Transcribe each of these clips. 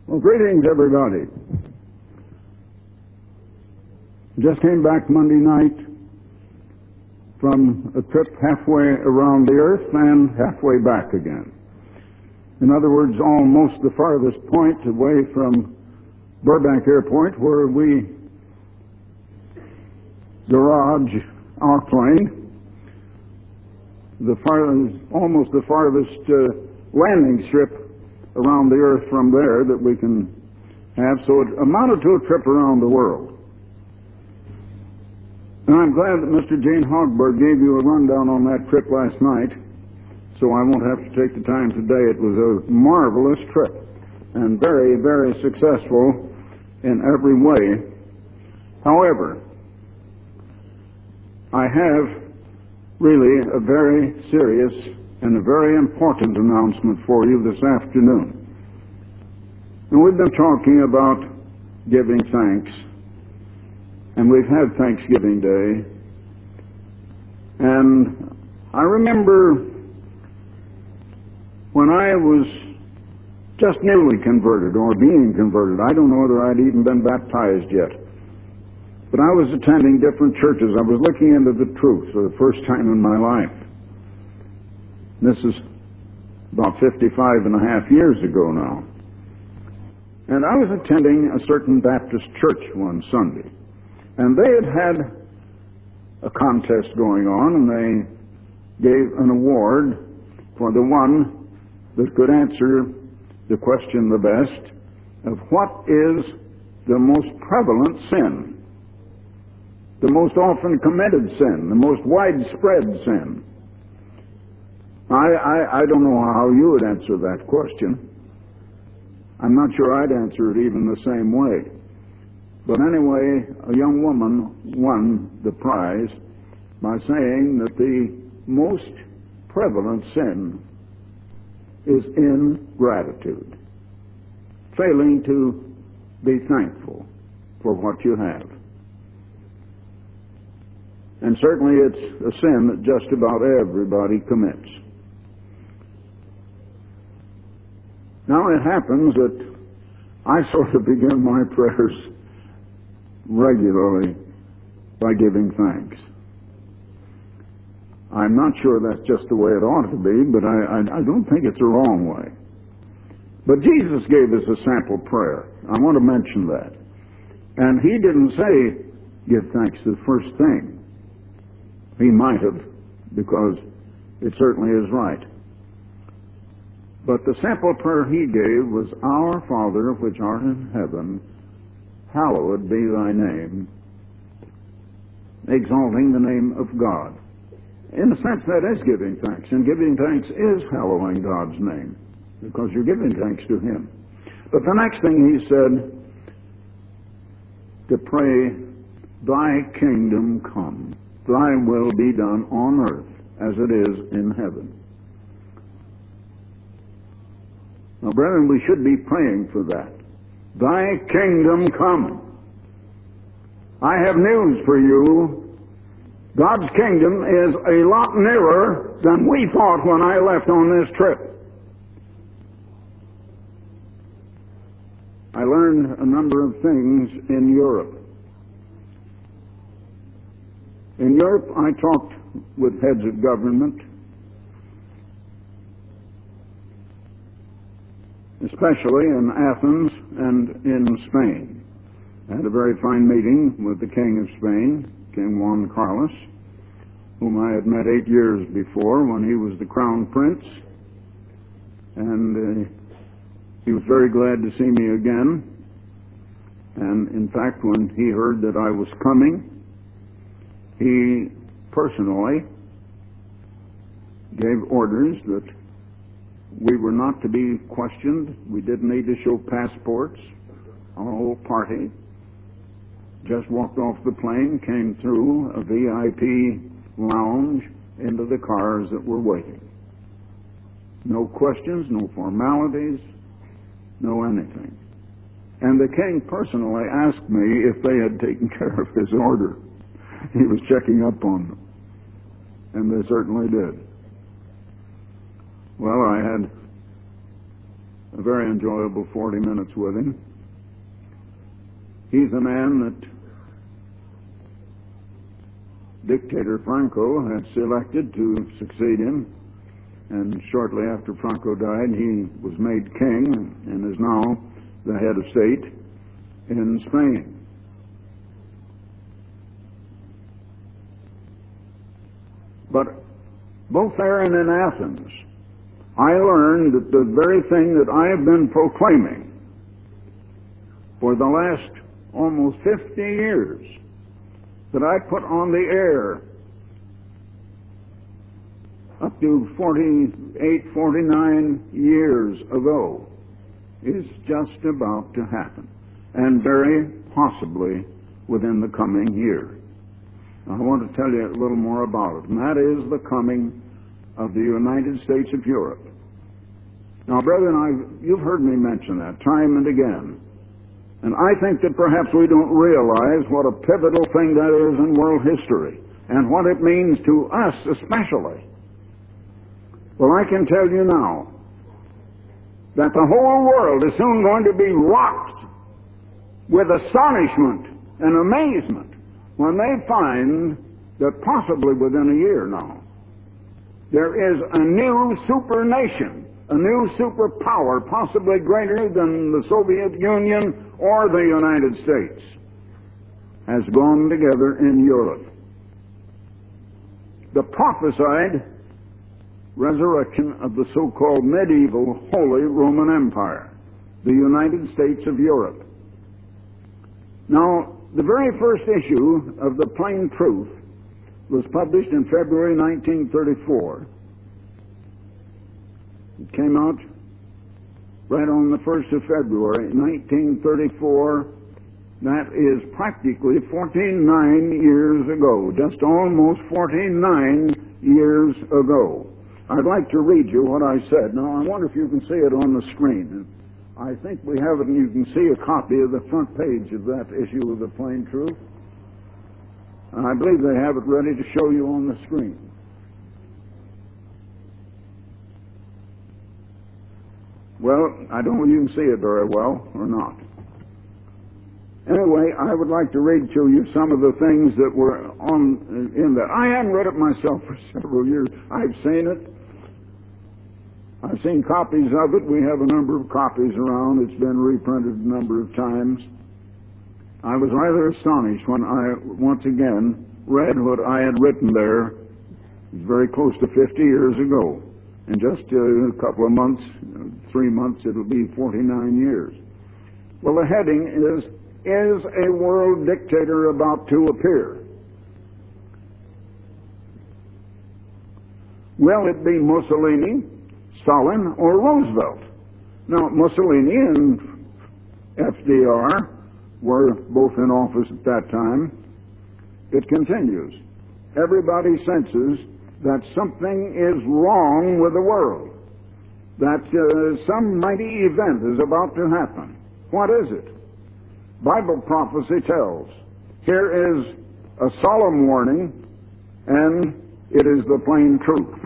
Well, greetings, everybody. Just came back Monday night from a trip halfway around the earth and halfway back again. In other words, almost the farthest point away from Burbank Airport, where we garage our plane, almost the farthest landing strip around the earth from there that we can have. So it amounted to a trip around the world. And I'm glad that Mr. Jane Hogberg gave you a rundown on that trip last night, so I won't have to take the time today. It was a marvelous trip and very, very successful in every way. However, I have really a very serious and a very important announcement for you this afternoon. And we've been talking about giving thanks, and we've had Thanksgiving Day. And I remember when I was just newly converted or being converted. I don't know whether I'd even been baptized yet. But I was attending different churches. I was looking into the truth for the first time in my life. This is about 55 and a half years ago now. And I was attending a certain Baptist church one Sunday. And they had a contest going on, and they gave an award for the one that could answer the question the best of what is the most prevalent sin, the most often committed sin, the most widespread sin. I don't know how you would answer that question. I'm not sure I'd answer it even the same way. But anyway, a young woman won the prize by saying that the most prevalent sin is ingratitude, failing to be thankful for what you have. And certainly it's a sin that just about everybody commits. Now it happens that I sort of begin my prayers regularly by giving thanks. I'm not sure that's just the way it ought to be, but I don't think it's the wrong way. But Jesus gave us a sample prayer. I want to mention that. And he didn't say, give thanks to the first thing. He might have, because it certainly is right. But the sample prayer he gave was, Our Father, which art in heaven, hallowed be thy name, exalting the name of God. In a sense, that is giving thanks, and giving thanks is hallowing God's name, because you're giving thanks to him. But the next thing he said, to pray, thy kingdom come, thy will be done on earth as it is in heaven. Now, brethren, we should be praying for that. Thy kingdom come. I have news for you. God's kingdom is a lot nearer than we thought when I left on this trip. I learned a number of things in Europe. In Europe, I talked with heads of government, especially in Athens and in Spain. I had a very fine meeting with the King of Spain, King Juan Carlos, whom I had met 8 years before when he was the crown prince. And he was very glad to see me again. And in fact, when he heard that I was coming, he personally gave orders that we were not to be questioned. We didn't need to show passports. Our whole party just walked off the plane, came through a VIP lounge into the cars that were waiting. No questions, no formalities, no anything. And the king personally asked me if they had taken care of his order. He was checking up on them. And they certainly did. Well, I had a very enjoyable 40 minutes with him. He's a man that Dictator Franco had selected to succeed him, and shortly after Franco died, he was made king and is now the head of state in Spain. But both there and in Athens, I learned that the very thing that I have been proclaiming for the last almost 50 years, that I put on the air up to 48, 49 years ago, is just about to happen, and very possibly within the coming year. I want to tell you a little more about it, and that is the coming of the United States of Europe. Now, brethren, you've heard me mention that time and again, and I think that perhaps we don't realize what a pivotal thing that is in world history, and what it means to us especially. Well, I can tell you now that the whole world is soon going to be rocked with astonishment and amazement when they find that possibly within a year now, there is a new super nation, a new superpower, possibly greater than the Soviet Union or the United States, has gone together in Europe. The prophesied resurrection of the so-called medieval Holy Roman Empire, the United States of Europe. Now, the very first issue of the Plain Truth was published in February 1934. It came out right on the 1st of February 1934. That is practically 49 years ago, just almost 49 years ago. I'd like to read you what I said. Now, I wonder if you can see it on the screen. I think we have it, and you can see a copy of the front page of that issue of the Plain Truth. And I believe they have it ready to show you on the screen. Well, I don't know if you can see it very well or not. Anyway, I would like to read to you some of the things that were in that. I hadn't read it myself for several years. I've seen it. I've seen copies of it. We have a number of copies around. It's been reprinted a number of times. I was rather astonished when I once again read what I had written there. It was very close to 50 years ago. In just a couple of months, 3 months, it'll be 49 years. Well, the heading is a world dictator about to appear? Will it be Mussolini, Stalin, or Roosevelt? Now, Mussolini and FDR were both in office at that time. It continues. Everybody senses that something is wrong with the world, that some mighty event is about to happen. What is it? Bible prophecy tells. Here is a solemn warning, and it is the plain truth.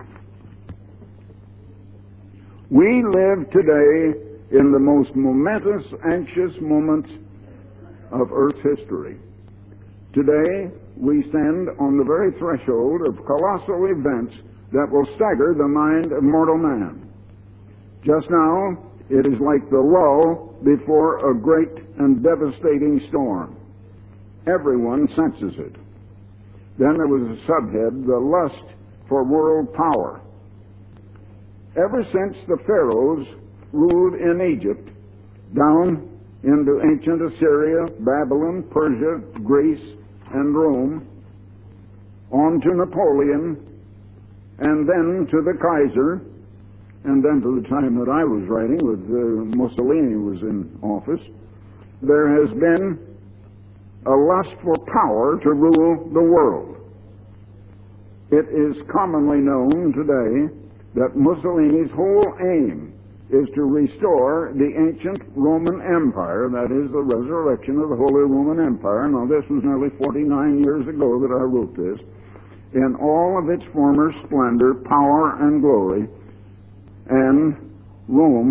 We live today in the most momentous, anxious moment of Earth's history. Today, we stand on the very threshold of colossal events that will stagger the mind of mortal man. Just now, it is like the lull before a great and devastating storm. Everyone senses it. Then there was a subhead, the lust for world power. Ever since the pharaohs ruled in Egypt, down into ancient Assyria, Babylon, Persia, Greece, and Rome, on to Napoleon, and then to the Kaiser, and then to the time that I was writing, with Mussolini was in office, there has been a lust for power to rule the world. It is commonly known today that Mussolini's whole aim is to restore the ancient Roman Empire, that is, the resurrection of the Holy Roman Empire. Now, this was nearly 49 years ago that I wrote this. In all of its former splendor, power, and glory, and Rome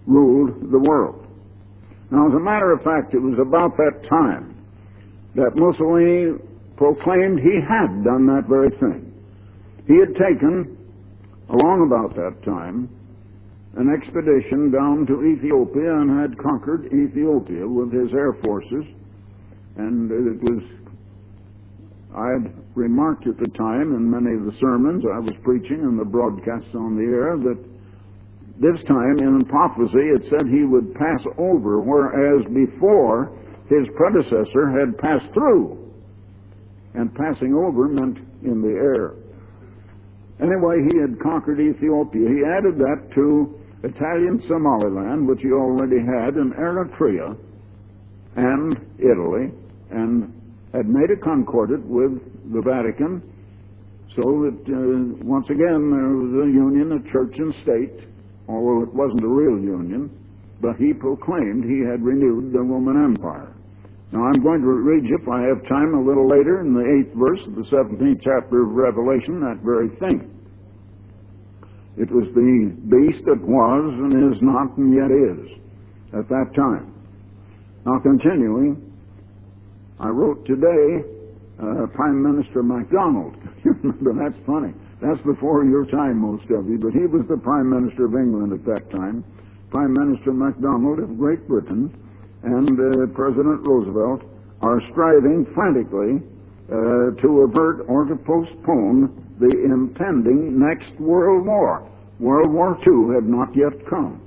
ruled the world. Now, as a matter of fact, it was about that time that Mussolini proclaimed he had done that very thing. He had taken, along about that time, an expedition down to Ethiopia and had conquered Ethiopia with his air forces. And it was, I had remarked at the time in many of the sermons I was preaching and the broadcasts on the air that this time in prophecy it said he would pass over, whereas before his predecessor had passed through. And passing over meant in the air. Anyway, he had conquered Ethiopia. He added that to Italian Somaliland, which he already had, and Eritrea and Italy, and had made a concordat with the Vatican, so that once again there was a union of church and state, although it wasn't a real union, but he proclaimed he had renewed the Roman Empire. Now I'm going to read you, if I have time, a little later in the 8th verse of the 17th chapter of Revelation, that very thing. It was the beast that was and is not and yet is at that time. Now continuing, I wrote today Prime Minister MacDonald. You remember, that's funny. That's before your time, most of you, but he was the Prime Minister of England at that time. Prime Minister MacDonald of Great Britain and President Roosevelt are striving frantically to avert or to postpone the impending next World War. World War II had not yet come.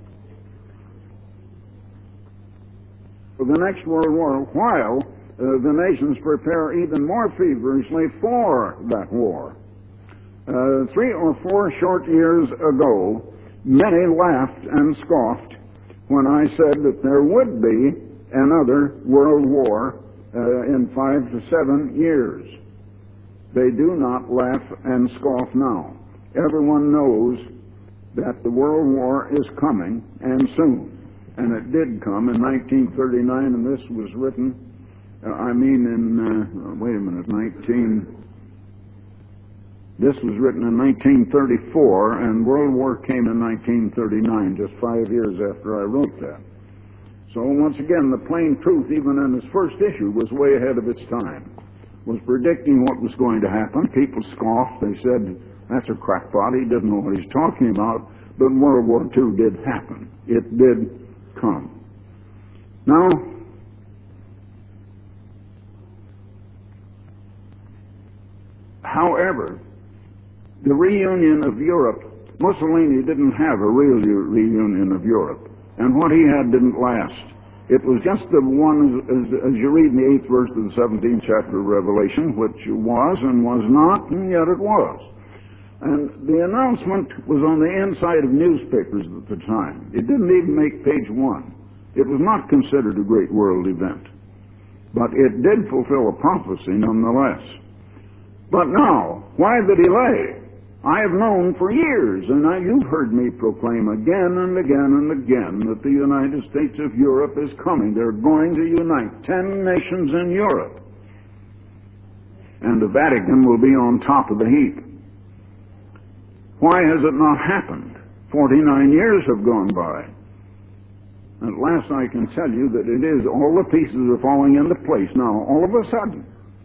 For the next World War, while the nations prepare even more feverishly for that war. 3 or 4 short years ago, many laughed and scoffed when I said that there would be another World War in 5 to 7 years. They do not laugh and scoff now. Everyone knows that the World War is coming, and soon. And it did come in 1939, and this was written, this was written in 1934, and World War came in 1939, just 5 years after I wrote that. So once again, the plain truth, even in its first issue, was way ahead of its time. Was predicting what was going to happen. People scoffed. They said, that's a crackpot. He doesn't know what he's talking about. But World War II did happen. It did come. Now, however, the reunion of Europe, Mussolini didn't have a real reunion of Europe. And what he had didn't last. It was just the one, as you read in the 8th verse of the 17th chapter of Revelation, which was and was not, and yet it was. And the announcement was on the inside of newspapers at the time. It didn't even make page 1. It was not considered a great world event. But it did fulfill a prophecy nonetheless. But now, why the delay? I have known for years, and now you've heard me proclaim again and again and again that the United States of Europe is coming. They're going to unite 10 nations in Europe. And the Vatican will be on top of the heap. Why has it not happened? 49 years have gone by. At last I can tell you that it is, all the pieces are falling into place now, all of a sudden.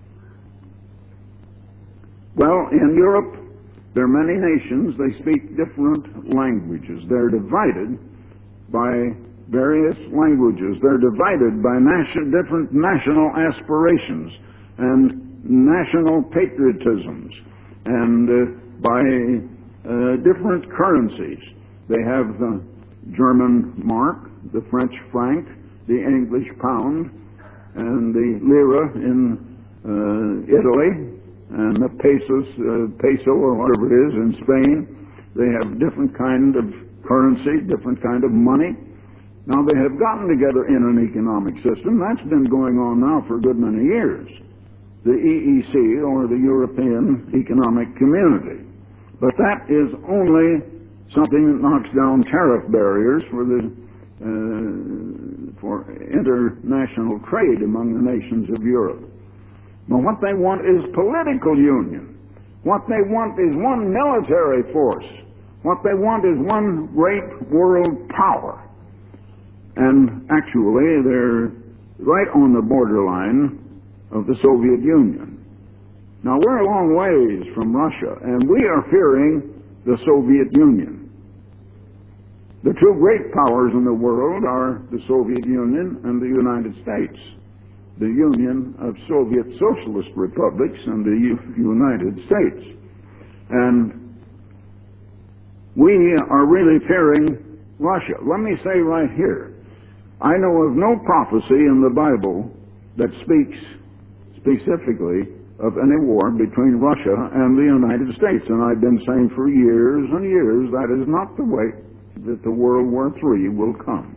Well, in Europe, there are many nations. They speak different languages. They're divided by various languages. They're divided by different national aspirations and national patriotisms and by different currencies. They have the German mark, the French franc, the English pound, and the lira in Italy, and the peso or whatever it is in Spain. They have different kind of currency, different kind of money. Now they have gotten together in an economic system. That's been going on now for a good many years. The EEC, or the European Economic Community. But that is only something that knocks down tariff barriers for international trade among the nations of Europe. But what they want is political union. What they want is one military force. What they want is one great world power. And actually, they're right on the borderline of the Soviet Union. Now, we're a long ways from Russia, and we are fearing the Soviet Union. The two great powers in the world are the Soviet Union and the United States, the Union of Soviet Socialist Republics and the United States. And we are really fearing Russia. Let me say right here, I know of no prophecy in the Bible that speaks specifically of any war between Russia and the United States. And I've been saying for years and years that is not the way that the World War III will come.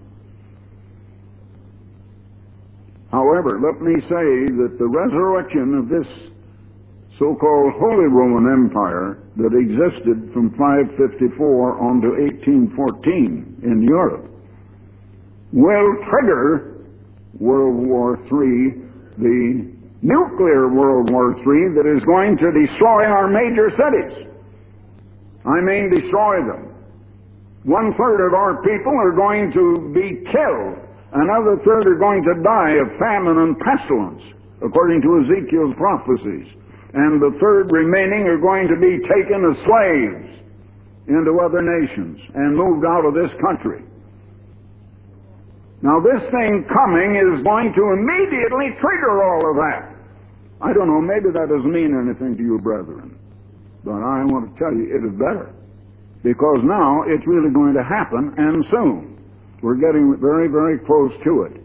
However, let me say that the resurrection of this so-called Holy Roman Empire that existed from 554 on to 1814 in Europe will trigger World War III, the nuclear World War III that is going to destroy our major cities. I mean, destroy them. 1/3 of our people are going to be killed. Another third are going to die of famine and pestilence, according to Ezekiel's prophecies. And the third remaining are going to be taken as slaves into other nations and moved out of this country. Now, this thing coming is going to immediately trigger all of that. I don't know, maybe that doesn't mean anything to you, brethren. But I want to tell you, it is better. Because now it's really going to happen, and soon. We're getting very, very close to it.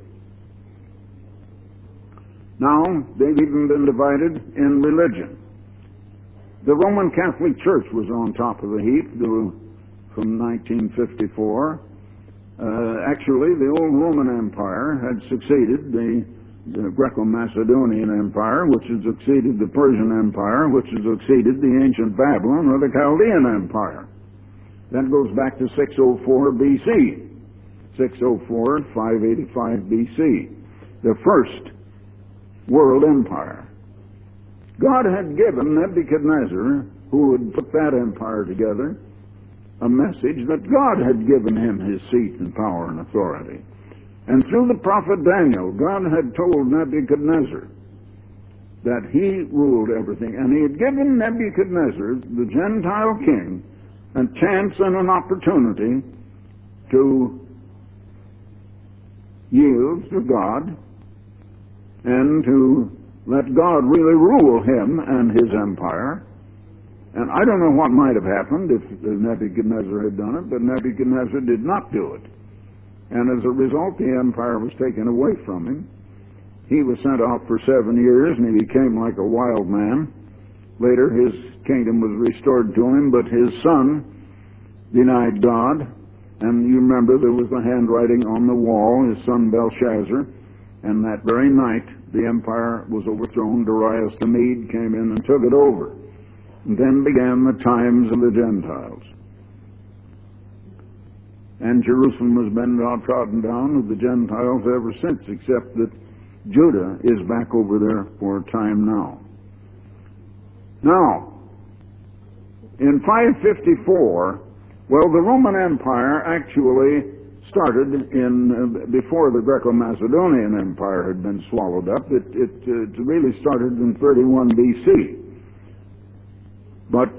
Now, they've even been divided in religion. The Roman Catholic Church was on top of the heap from 1954. Actually, the old Roman Empire had succeeded the Greco-Macedonian Empire, which has succeeded the Persian Empire, which has succeeded the ancient Babylon or the Chaldean Empire. That goes back to 604 BC. 604 to 585 BC. The first world empire. God had given Nebuchadnezzar, who had put that empire together, a message that God had given him his seat and power and authority. And through the prophet Daniel, God had told Nebuchadnezzar that he ruled everything. And he had given Nebuchadnezzar, the Gentile king, a chance and an opportunity to yield to God and to let God really rule him and his empire. And I don't know what might have happened if Nebuchadnezzar had done it, but Nebuchadnezzar did not do it. And as a result, the empire was taken away from him. He was sent out for 7 years, and he became like a wild man. Later, his kingdom was restored to him, but his son denied God. And you remember there was the handwriting on the wall, his son Belshazzar. And that very night, the empire was overthrown. Darius the Mede came in and took it over. And then began the times of the Gentiles. And Jerusalem has been trodden down with the Gentiles ever since, except that Judah is back over there for a time now. Now, in 554, well, the Roman Empire actually started before the Greco-Macedonian Empire had been swallowed up. It really started in 31 BC. But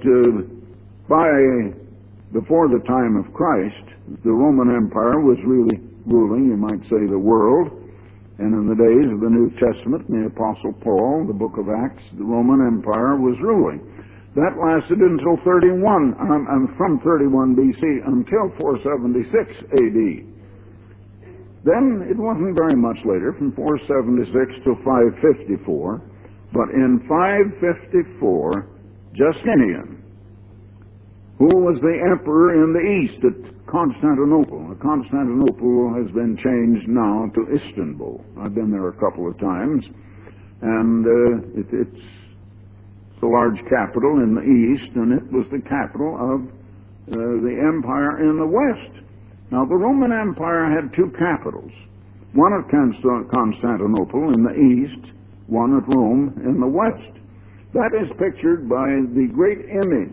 before the time of Christ, the Roman Empire was really ruling, you might say, the world. And in the days of the New Testament, and the Apostle Paul, the book of Acts, the Roman Empire was ruling. That lasted until from 31 BC until 476 AD. Then it wasn't very much later, from 476 to 554. But in 554, Justinian, who was the emperor in the east at Constantinople. Constantinople has been changed now to Istanbul. I've been there a couple of times, and it's the large capital in the east, and it was the capital of the empire in the west. Now, the Roman Empire had two capitals, one at Constantinople in the east, one at Rome in the west. That is pictured by the great image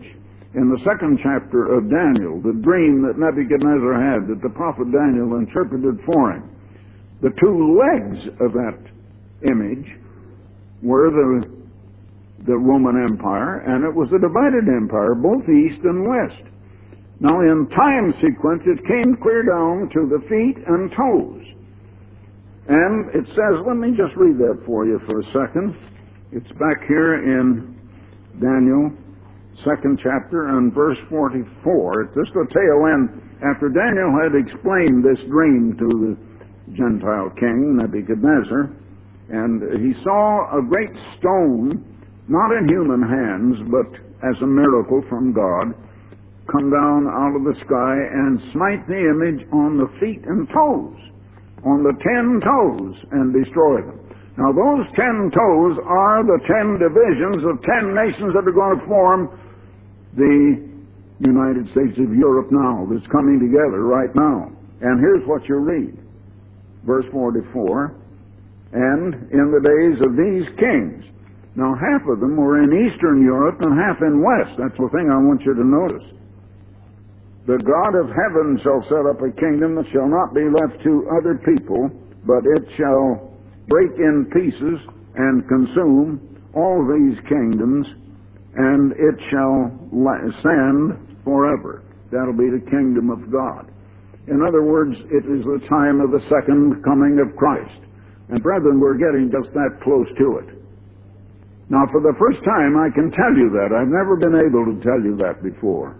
in the 2nd chapter of Daniel, the dream that Nebuchadnezzar had, that the prophet Daniel interpreted for him. The two legs of that image were the Roman Empire, and it was a divided empire, both east and west. Now, in time sequence, it came clear down to the feet and toes. And it says, let me just read that for you for a second. It's back here in Daniel, 2nd chapter, and verse 44. It's just the tail end. After Daniel had explained this dream to the Gentile king, Nebuchadnezzar, and he saw a great stone, not in human hands, but as a miracle from God, come down out of the sky and smite the image on the feet and toes, on the 10 toes, and destroy them. Now, those 10 toes are the 10 divisions of 10 nations that are going to form the United States of Europe now, that's coming together right now. And here's what you read. Verse 44, and in the days of these kings. Now, half of them were in Eastern Europe and half in West. That's the thing I want you to notice. The God of heaven shall set up a kingdom that shall not be left to other people, but it shall break in pieces and consume all these kingdoms, and it shall stand forever. That'll be the kingdom of God. In other words, it is the time of the second coming of Christ. And brethren, we're getting just that close to it. Now, for the first time, I can tell you that. I've never been able to tell you that before.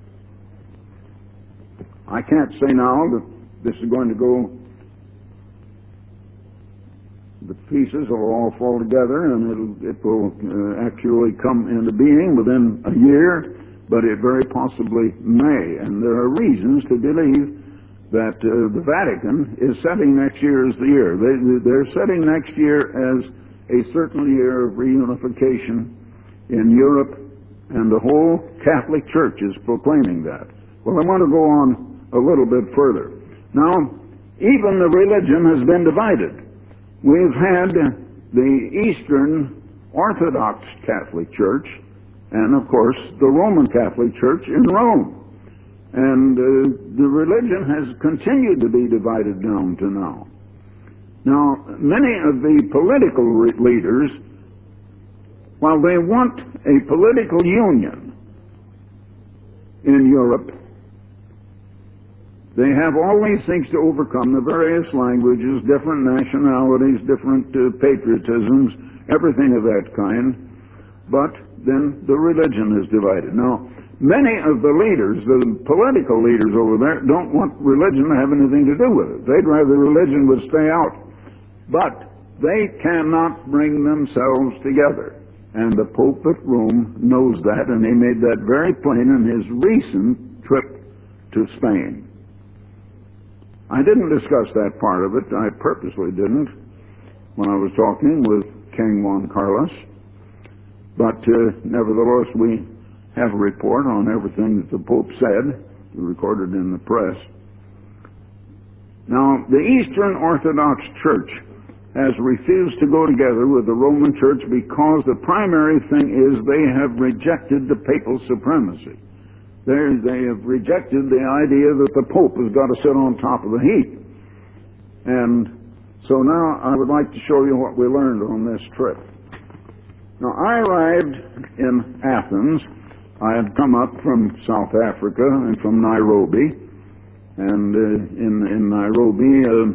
I can't say now that this is going to go, the pieces will all fall together and it will actually come into being within a year, but it very possibly may. And there are reasons to believe that the Vatican is setting next year as the year. They're setting next year as a certain year of reunification in Europe, and the whole Catholic Church is proclaiming that. Well, I want to go on a little bit further. Now, even the religion has been divided. We've had the Eastern Orthodox Catholic Church, and of course the Roman Catholic Church in Rome. And the religion has continued to be divided down to now. Now, many of the political leaders, while they want a political union in Europe, they have all these things to overcome, the various languages, different nationalities, different patriotisms, everything of that kind. But then the religion is divided. Now, many of the leaders, the political leaders over there, don't want religion to have anything to do with it. They'd rather religion would stay out. But they cannot bring themselves together. And the Pope at Rome knows that, and he made that very plain in his recent trip to Spain. I didn't discuss that part of it. I purposely didn't when I was talking with King Juan Carlos. But nevertheless, we have a report on everything that the Pope said, recorded in the press. Now, the Eastern Orthodox Church has refused to go together with the Roman Church because the primary thing is they have rejected the papal supremacy. They have rejected the idea that the Pope has got to sit on top of the heap. And so now I would like to show you what we learned on this trip. Now, I arrived in Athens. I had come up from South Africa and from Nairobi. And in Nairobi,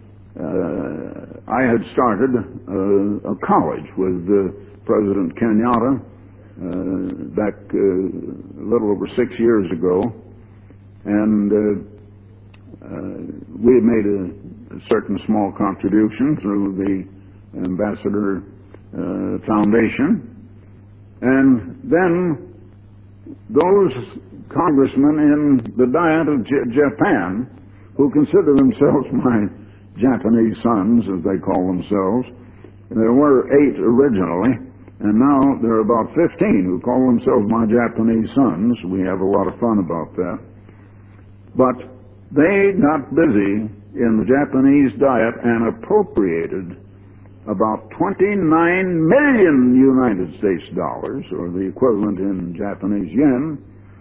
I had started a college with President Kenyatta back a little over 6 years ago. And we had made a certain small contribution through the Ambassador Foundation. And then those congressmen in the Diet of Japan, who consider themselves my Japanese sons, as they call themselves, there were 8 originally, and now there are about 15 who call themselves my Japanese sons. We have a lot of fun about that. But they got busy in the Japanese Diet and appropriated about 29 million United States dollars, or the equivalent in Japanese yen,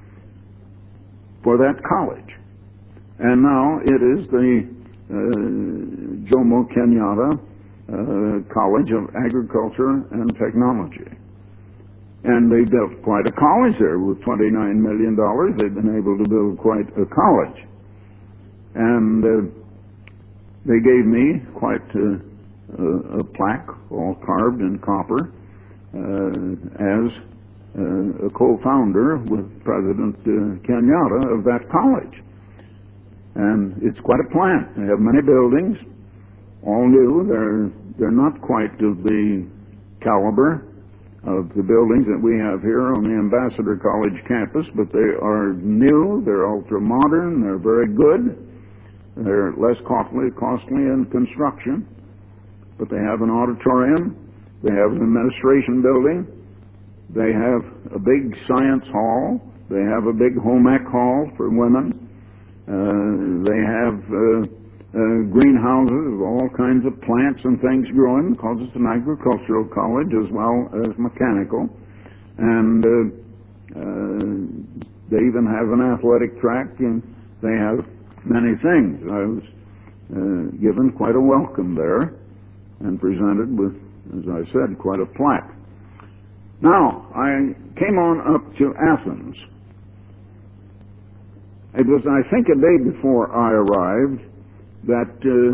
for that college. And now it is the Jomo Kenyatta College of Agriculture and Technology. And they built quite a college there with $29 million. They've been able to build quite a college. And they gave me quite a plaque, all carved in copper, as a co-founder with President Kenyatta of that college. And it's quite a plant. They have many buildings, all new. They're not quite of the caliber of the buildings that we have here on the Ambassador College campus, but they are new, they're ultra-modern, they're very good. They're less costly in construction, but they have an auditorium, they have an administration building, they have a big science hall, they have a big home ec hall for women, they have greenhouses of all kinds of plants and things growing, because it's an agricultural college as well as mechanical, and they even have an athletic track, and they have many things. I was given quite a welcome there and presented with, as I said, quite a plaque. Now, I came on up to Athens. It was, I think, a day before I arrived that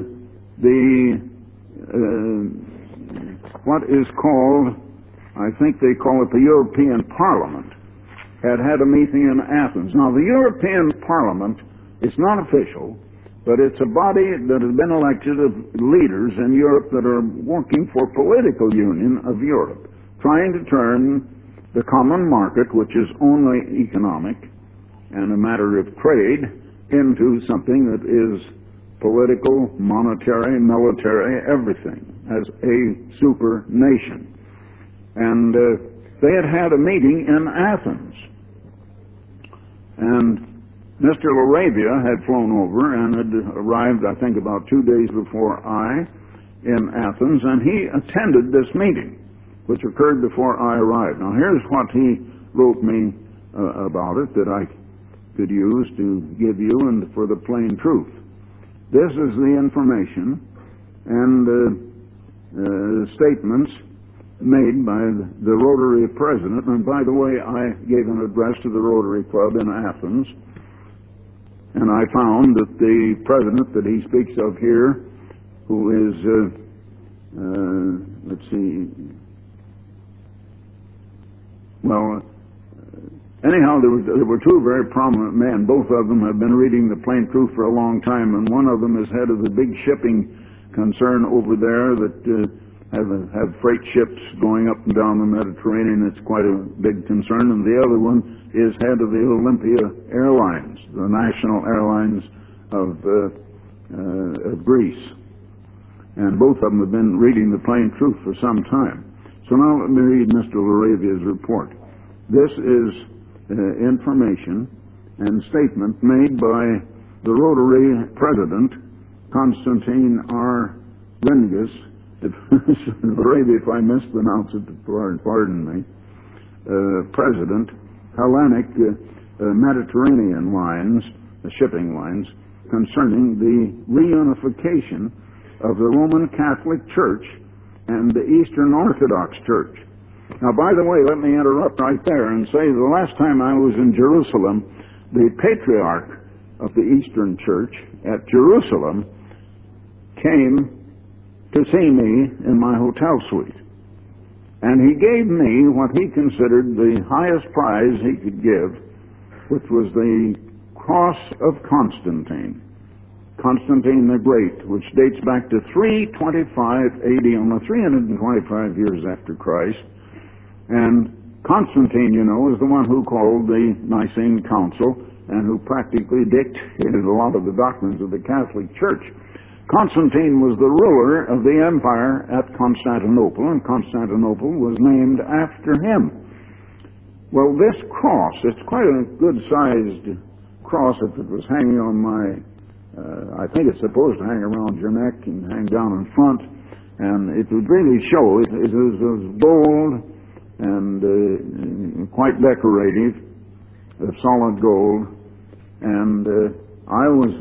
what is called, I think they call it the European Parliament, had a meeting in Athens. Now, the European Parliament, it's not official, but it's a body that has been elected of leaders in Europe that are working for political union of Europe, trying to turn the common market, which is only economic and a matter of trade, into something that is political, monetary, military, everything, as a super nation. And they had a meeting in Athens. And Mr. Laravia had flown over and had arrived, I think, about 2 days before I in Athens, and he attended this meeting, which occurred before I arrived. Now, here's what he wrote me about it that I could use to give you and for the plain truth. This is the information and statements made by the Rotary president. And by the way, I gave an address to the Rotary Club in Athens, and I found that the president that he speaks of here, who is, let's see, well, anyhow, there were two very prominent men. Both of them have been reading the plain truth for a long time, and one of them is head of the big shipping concern over there that have freight ships going up and down the Mediterranean. It's quite a big concern. And the other one is head of the Olympia Airlines, the national airlines of Greece. And both of them have been reading the plain truth for some time. So now let me read Mr. Laravia's report. This is information and statement made by the Rotary president, Constantine R. Rengus. Laravia, if I mispronounce it, pardon me. President, Hellenic Mediterranean lines, shipping lines, concerning the reunification of the Roman Catholic Church and the Eastern Orthodox Church. Now, by the way, let me interrupt right there and say the last time I was in Jerusalem, the patriarch of the Eastern Church at Jerusalem came to see me in my hotel suite. And he gave me what he considered the highest prize he could give, which was the Cross of Constantine, Constantine the Great, which dates back to 325 AD, almost 325 years after Christ. And Constantine, you know, is the one who called the Nicene Council and who practically dictated a lot of the doctrines of the Catholic Church. Constantine was the ruler of the empire at Constantinople, and Constantinople was named after him. Well, this cross, it's quite a good-sized cross if it was hanging on my, I think it's supposed to hang around your neck and hang down in front, and it would really show, it was gold and quite decorative, of solid gold, and I was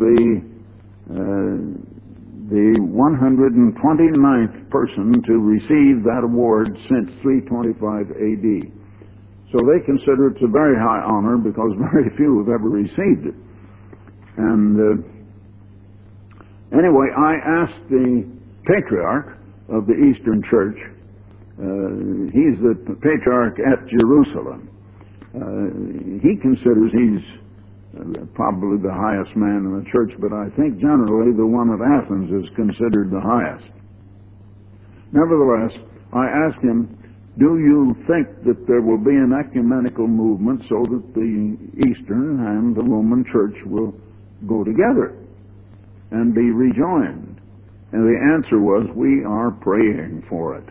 the 129th person to receive that award since 325 A.D. So they consider it's a very high honor because very few have ever received it. And anyway, I asked the patriarch of the Eastern Church. He's the patriarch at Jerusalem. He considers he's probably the highest man in the church, but I think generally the one at Athens is considered the highest. Nevertheless, I asked him, do you think that there will be an ecumenical movement so that the Eastern and the Roman Church will go together and be rejoined? And the answer was, we are praying for it.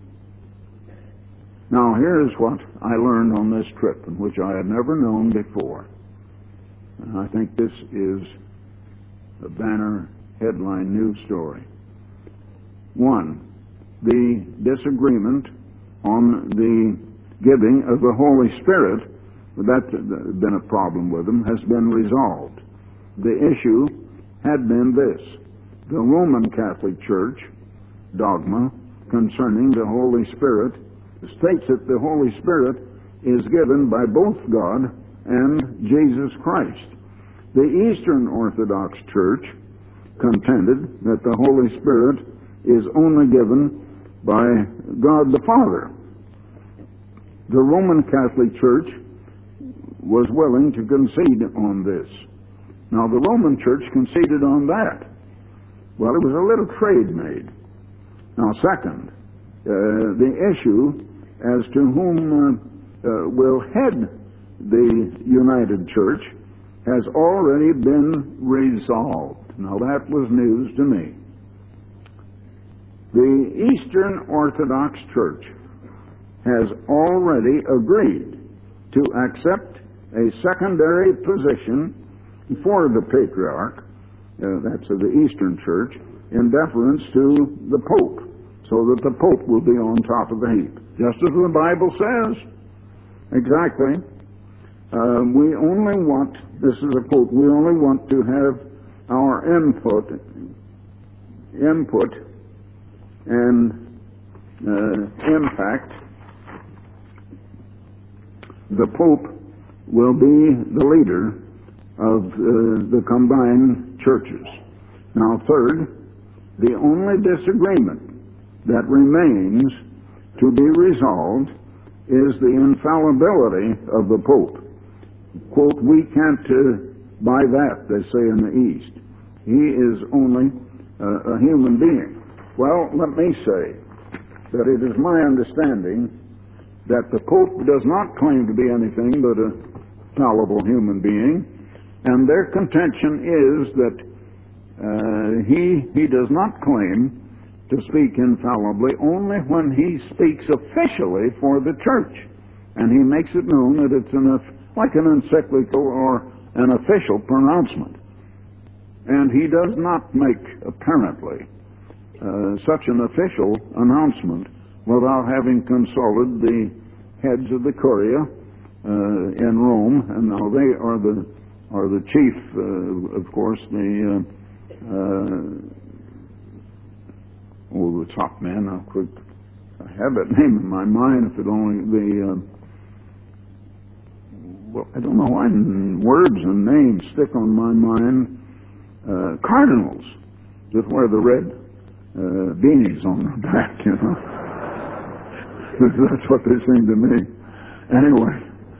Now, here's what I learned on this trip, which I had never known before. And I think this is a banner headline news story. One, the disagreement on the giving of the Holy Spirit, that's been a problem with them, has been resolved. The issue had been this: the Roman Catholic Church dogma concerning the Holy Spirit states that the Holy Spirit is given by both God and Jesus Christ. The Eastern Orthodox Church contended that the Holy Spirit is only given by God the Father. The Roman Catholic Church was willing to concede on this. Now, the Roman Church conceded on that. Well, it was a little trade made. Now, second, the issue as to whom will head the United Church has already been resolved. Now, that was news to me. The Eastern Orthodox Church has already agreed to accept a secondary position for the Patriarch, that's of the Eastern Church, in deference to the Pope, so that the Pope will be on top of the heap. Just as the Bible says. Exactly. We only want, this is a quote, we only want to have our input and impact. The Pope will be the leader of the combined churches. Now, third, the only disagreement that remains to be resolved is the infallibility of the Pope. Quote, we can't buy that, they say in the East. He is only a human being. Well, let me say that it is my understanding that the Pope does not claim to be anything but a fallible human being, and their contention is that he does not claim to speak infallibly only when he speaks officially for the church, and he makes it known that it's like an encyclical or an official pronouncement. And he does not make, apparently, such an official announcement without having consulted the heads of the Curia in Rome, and now they are the chief, of course, the top man. I have that name in my mind. If it only well, I don't know why words and names stick on my mind. Cardinals that wear the red beanies on their back, you know. That's what they seem to me. Anyway,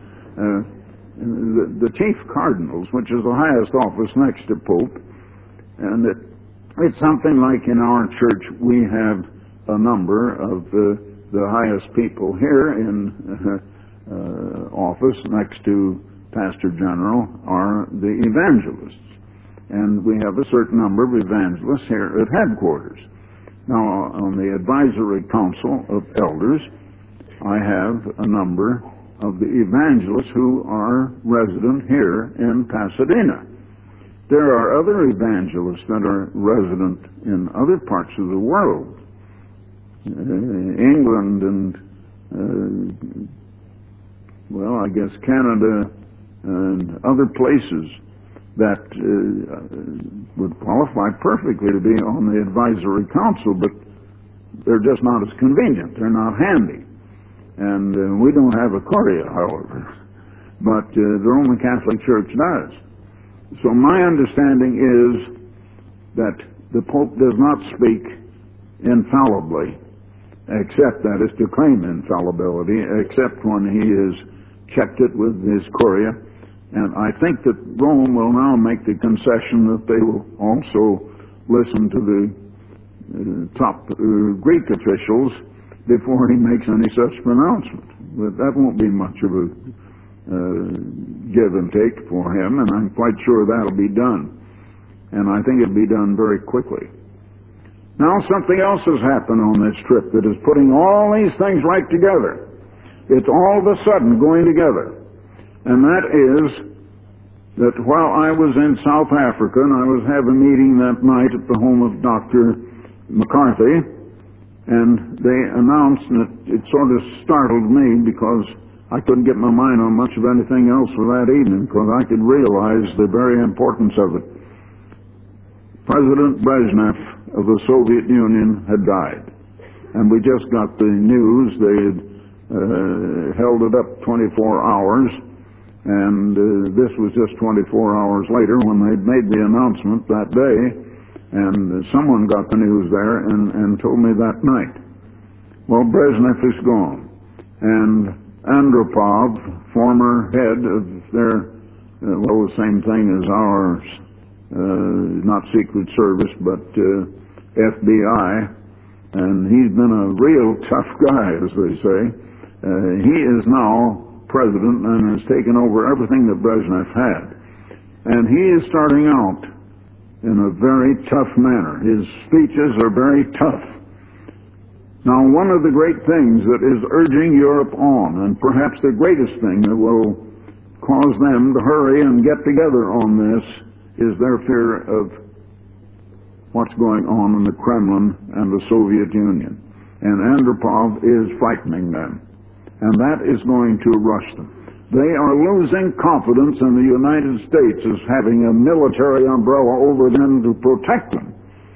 the chief cardinals, which is the highest office next to Pope, and it's something like in our church we have a number of the highest people here in office next to Pastor General are the evangelists. And we have a certain number of evangelists here at headquarters. Now, on the advisory council of elders, I have a number of the evangelists who are resident here in Pasadena. There are other evangelists that are resident in other parts of the world, England and, well, I guess Canada and other places. that would qualify perfectly to be on the advisory council, but they're just not as convenient. They're not handy. And we don't have a Curia, however, but the Roman Catholic Church does. So my understanding is that the Pope does not speak infallibly, except, that is, to claim infallibility, except when he has checked it with his Curia. And I think that Rome will now make the concession that they will also listen to the top Greek officials before he makes any such pronouncement. But that won't be much of a give and take for him, and I'm quite sure that'll be done. And I think it'll be done very quickly. Now something else has happened on this trip that is putting all these things right together. It's all of a sudden going together. And that is that while I was in South Africa and I was having a meeting that night at the home of Dr. McCarthy, and they announced, and it sort of startled me because I couldn't get my mind on much of anything else for that evening because I could realize the very importance of it. President Brezhnev of the Soviet Union had died. And we just got the news. They had held it up 24 hours, and this was just 24 hours later when they'd made the announcement that day, and someone got the news there and told me that night. Well, Brezhnev is gone, and Andropov, former head of their, well, the same thing as ours, not Secret Service, but FBI, and he's been a real tough guy, as they say. He is now president and has taken over everything that Brezhnev had. And he is starting out in a very tough manner. His speeches are very tough. Now, one of the great things that is urging Europe on, and perhaps the greatest thing that will cause them to hurry and get together on this, is their fear of what's going on in the Kremlin and the Soviet Union. And Andropov is frightening them. And that is going to rush them. They are losing confidence in the United States as having a military umbrella over them to protect them.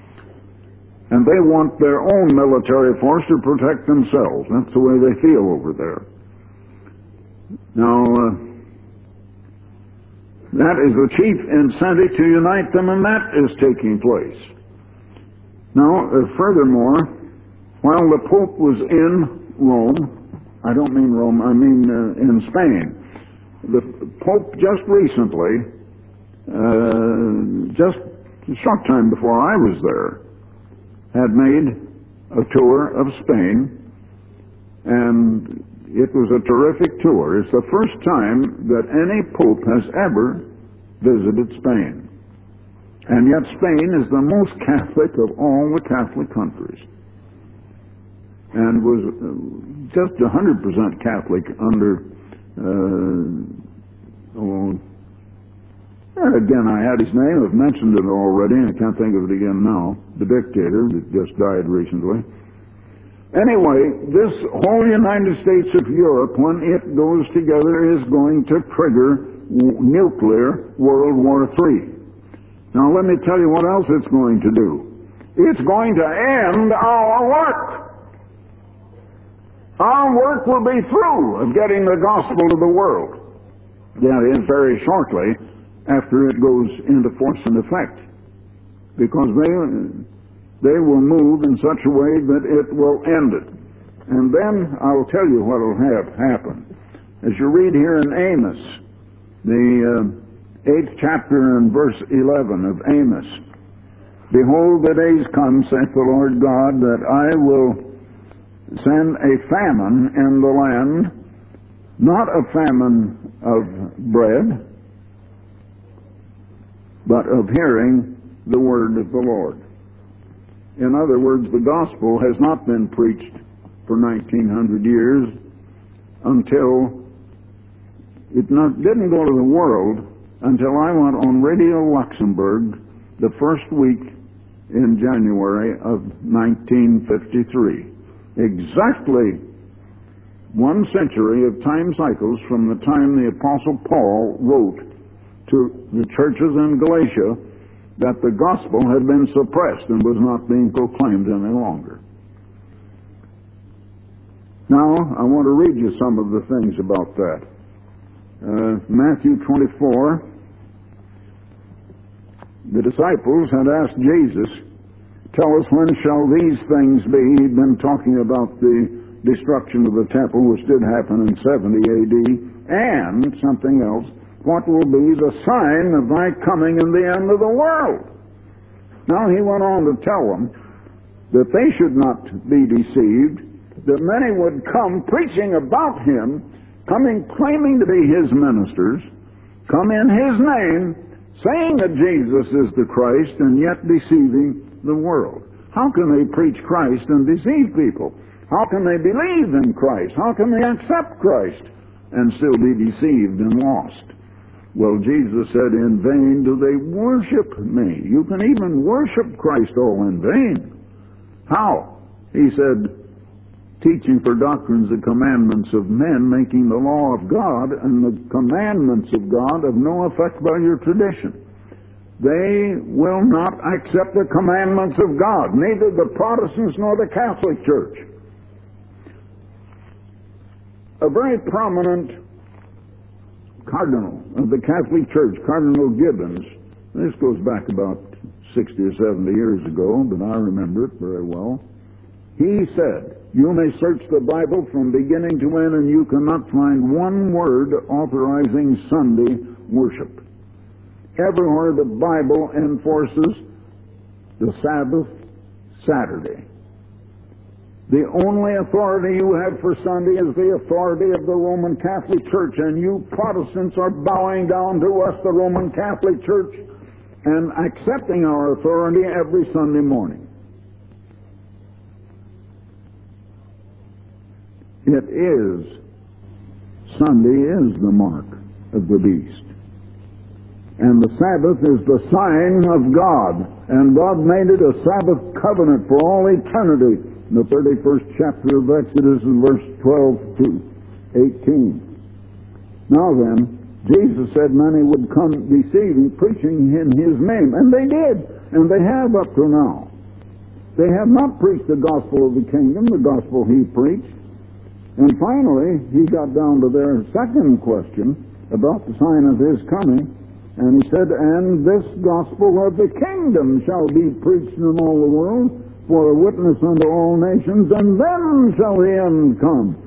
And they want their own military force to protect themselves. That's the way they feel over there. Now, that is the chief incentive to unite them, and that is taking place. Now, furthermore, while the Pope was in Rome, I don't mean Rome, I mean in Spain, the Pope just recently, just a short time before I was there, had made a tour of Spain, and it was a terrific tour. It's the first time that any Pope has ever visited Spain. And yet Spain is the most Catholic of all the Catholic countries, and was just 100% Catholic under, again, I had his name, I've mentioned it already, and I can't think of it again now, the dictator that just died recently. Anyway, this whole United States of Europe, when it goes together, is going to trigger nuclear World War III. Now let me tell you what else it's going to do. It's going to end our work. Our work will be through of getting the gospel to the world. That is, very shortly after it goes into force and effect. Because they will move in such a way that it will end it. And then I'll tell you what will happen. As you read here in Amos, the 8th chapter and verse 11 of Amos, "Behold, the days come, saith the Lord God, that I will send a famine in the land, not a famine of bread, but of hearing the word of the Lord." In other words, the gospel has not been preached for 1900 years until it didn't go to the world until I went on Radio Luxembourg the first week in January of 1953. Exactly 1 century of time cycles from the time the Apostle Paul wrote to the churches in Galatia that the gospel had been suppressed and was not being proclaimed any longer. Now, I want to read you some of the things about that. Matthew 24, the disciples had asked Jesus, "Tell us, when shall these things be?" He'd been talking about the destruction of the temple, which did happen in 70 A.D., and something else. "What will be the sign of thy coming in the end of the world?" Now he went on to tell them that they should not be deceived, that many would come preaching about him, coming claiming to be his ministers, come in his name, saying that Jesus is the Christ, and yet deceiving the world. How can they preach Christ and deceive people? How can they believe in Christ? How can they accept Christ and still be deceived and lost? Well, Jesus said, "In vain do they worship me." You can even worship Christ all in vain. How? He said, "Teaching for doctrines the commandments of men, making the law of God and the commandments of God of no effect by your tradition." They will not accept the commandments of God, neither the Protestants nor the Catholic Church. A very prominent cardinal of the Catholic Church, Cardinal Gibbons, this goes back about 60 or 70 years ago, but I remember it very well. He said, "You may search the Bible from beginning to end, and you cannot find one word authorizing Sunday worship. Everywhere the Bible enforces the Sabbath Saturday. The only authority you have for Sunday is the authority of the Roman Catholic Church, and you Protestants are bowing down to us, the Roman Catholic Church, and accepting our authority every Sunday morning." Sunday is the mark of the beast. And the Sabbath is the sign of God. And God made it a Sabbath covenant for all eternity. In the 31st chapter of Exodus, in verse 12 to 18. Now then, Jesus said many would come deceiving, preaching in his name. And they did. And they have up to now. They have not preached the gospel of the kingdom, the gospel he preached. And finally, he got down to their second question about the sign of his coming. And he said, "And this gospel of the kingdom shall be preached in all the world for a witness unto all nations, and then shall the end come."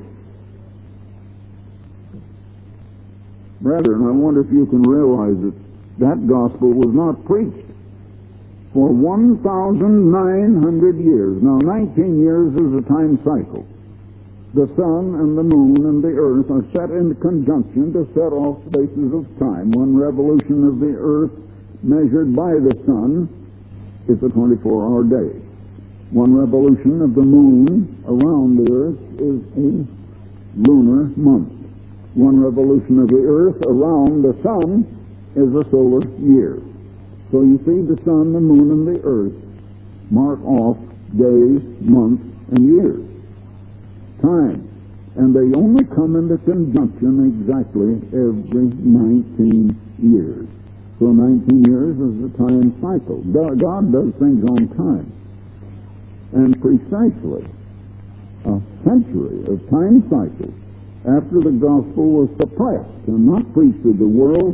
Brethren, I wonder if you can realize that that gospel was not preached for 1,900 years. Now, 19 years is a time cycle. The sun and the moon and the earth are set in conjunction to set off spaces of time. One revolution of the earth measured by the sun is a 24-hour day. One revolution of the moon around the earth is a lunar month. One revolution of the earth around the sun is a solar year. So you see, the sun, the moon, and the earth mark off days, months, and years. Time. And they only come into conjunction exactly every 19 years. So 19 years is a time cycle. God does things on time. And precisely a century of time cycles after the gospel was suppressed and not preached to the world,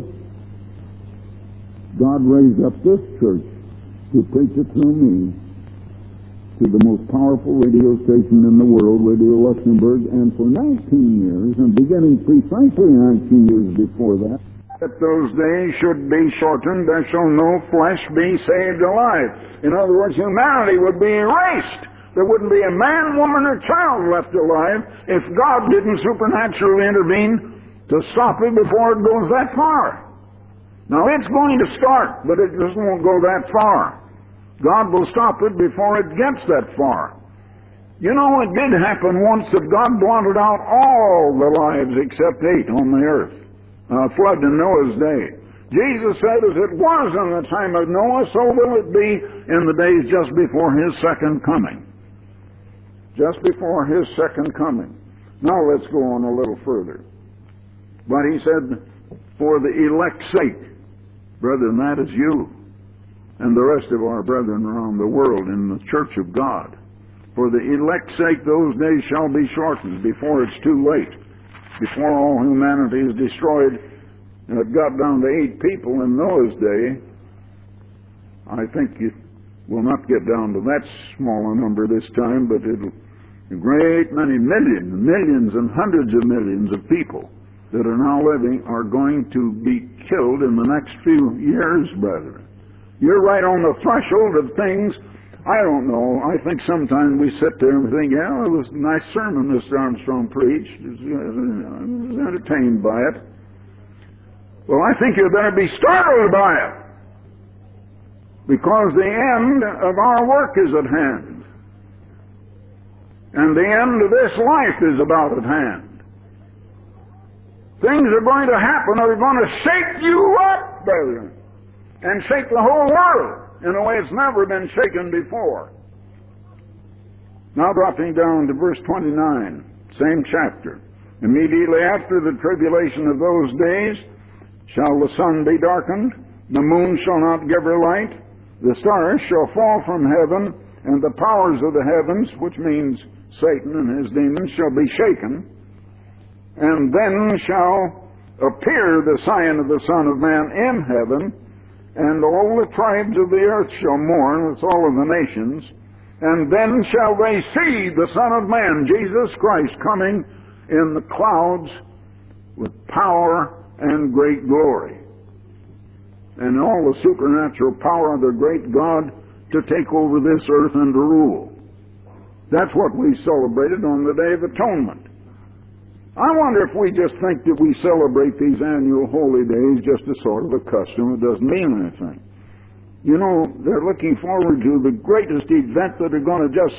God raised up this church to preach it through me to the most powerful radio station in the world, Radio Luxembourg, and for 19 years, and beginning precisely 19 years before that those days should be shortened, there shall no flesh be saved alive. In other words, humanity would be erased. There wouldn't be a man, woman, or child left alive if God didn't supernaturally intervene to stop it before it goes that far. Now, it's going to start, but it just won't go that far. God will stop it before it gets that far. You know, it did happen once that God blotted out all the lives except 8 on the earth. Flood in Noah's day. Jesus said, as it was in the time of Noah, so will it be in the days just before his second coming. Just before his second coming. Now let's go on a little further. But he said, for the elect's sake, Brethren, that is you and the rest of our brethren around the world in the church of God. For the elect's sake, those days shall be shortened before it's too late, before all humanity is destroyed. And it got down to 8 people in Noah's day. I think it will not get down to that small a number this time, but it'll a great many millions and hundreds of millions of people that are now living are going to be killed in the next few years, brethren. You're right on the threshold of things. I don't know. I think sometimes we sit there and think, yeah, it was a nice sermon Mr. Armstrong preached. I was entertained by it. Well, I think you better be startled by it, because the end of our work is at hand. And the end of this life is about at hand. Things are going to happen that are going to shake you up, brethren, and shake the whole world in a way it's never been shaken before. Now dropping down to verse 29, same chapter. Immediately after the tribulation of those days shall the sun be darkened, the moon shall not give her light, the stars shall fall from heaven, and the powers of the heavens, which means Satan and his demons, shall be shaken. And then shall appear the sign of the Son of Man in heaven, and all the tribes of the earth shall mourn, that's all of the nations, and then shall they see the Son of Man, Jesus Christ, coming in the clouds with power and great glory, and all the supernatural power of the great God to take over this earth and to rule. That's what we celebrated on the Day of Atonement. I wonder if we just think that we celebrate these annual holy days just as sort of a custom. It doesn't mean anything. You know, they're looking forward to the greatest event that are going to just,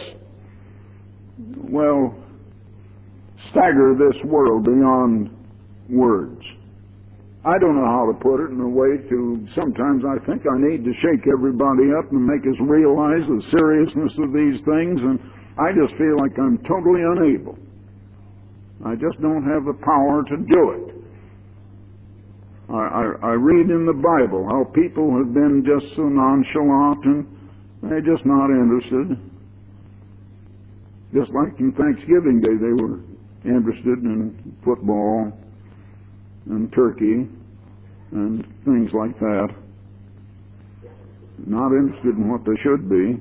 well, stagger this world beyond words. I don't know how to put it in a way to, sometimes I think I need to shake everybody up and make us realize the seriousness of these things, and I just feel like I'm totally unable. I just don't have the power to do it. I read in the Bible how people have been just so nonchalant and they're just not interested. Just like in Thanksgiving Day, they were interested in football and turkey and things like that. Not interested in what they should be.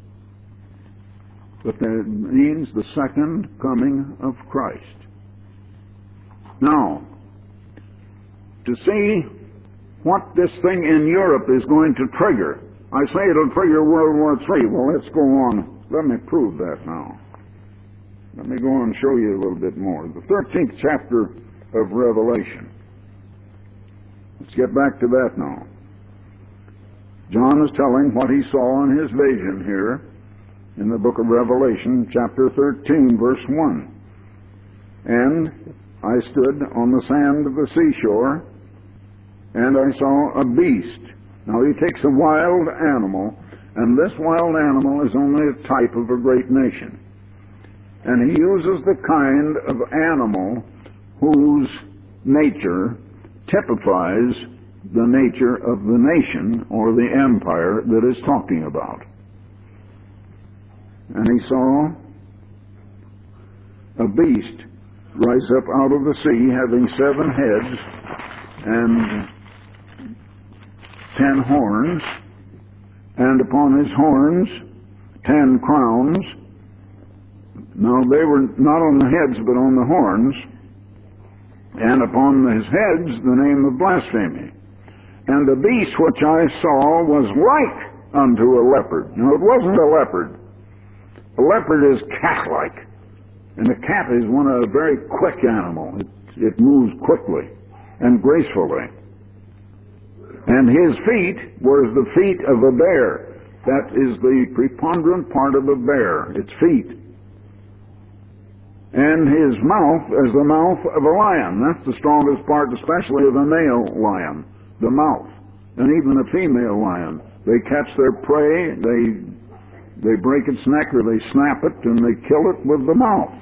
But that means the second coming of Christ. Now, to see what this thing in Europe is going to trigger, I say it'll trigger World War III. Well, let's go on. Let me prove that now. Let me go on and show you a little bit more. The 13th chapter of Revelation. Let's get back to that now. John is telling what he saw in his vision here in the book of Revelation, chapter 13, verse 1. And I stood on the sand of the seashore, and I saw a beast. Now he takes a wild animal, and this wild animal is only a type of a great nation. And he uses the kind of animal whose nature typifies the nature of the nation or the empire that is talking about. And he saw a beast rise up out of the sea, having 7 heads and 10 horns, and upon his horns 10 crowns. Now they were not on the heads, but on the horns, and upon his heads the name of blasphemy. And the beast which I saw was like unto a leopard. Now it wasn't a leopard. A leopard is cat-like. And a cat is a very quick animal. It moves quickly and gracefully. And his feet were as the feet of a bear. That is the preponderant part of a bear, its feet. And his mouth as the mouth of a lion. That's the strongest part, especially of a male lion, the mouth. And even a female lion. They catch their prey, they break its neck or they snap it, and they kill it with the mouth.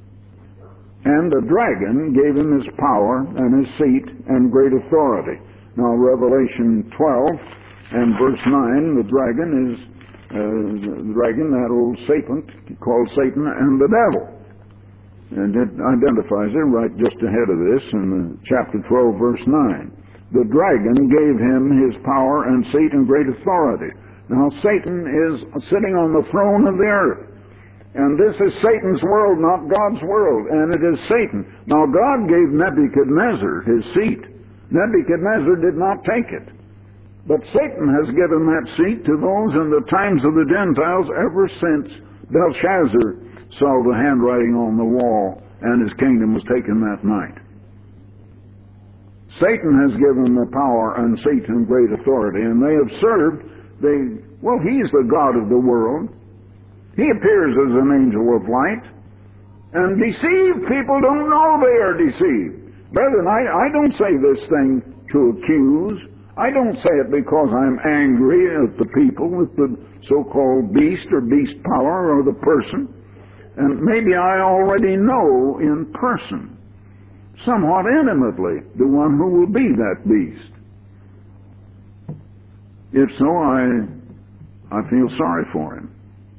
And the dragon gave him his power and his seat and great authority. Now, Revelation 12 and verse 9, the dragon is that old serpent called Satan and the devil. And it identifies it right just ahead of this in chapter 12, verse 9. The dragon gave him his power and seat and great authority. Now, Satan is sitting on the throne of the earth. And this is Satan's world, not God's world. And it is Satan. Now, God gave Nebuchadnezzar his seat. Nebuchadnezzar did not take it. But Satan has given that seat to those in the times of the Gentiles ever since Belshazzar saw the handwriting on the wall and his kingdom was taken that night. Satan has given the power and seat and great authority, and they have served he's the God of the world. He appears as an angel of light. And deceived people don't know they are deceived. Brethren, I don't say this thing to accuse. I don't say it because I'm angry at the people with the so-called beast or beast power or the person. And maybe I already know in person, somewhat intimately, the one who will be that beast. If so, I feel sorry for him.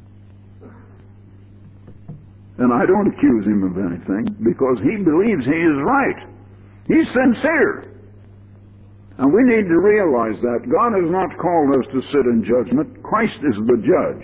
And I don't accuse him of anything because he believes he is right. He's sincere. And we need to realize that God has not called us to sit in judgment. Christ is the judge.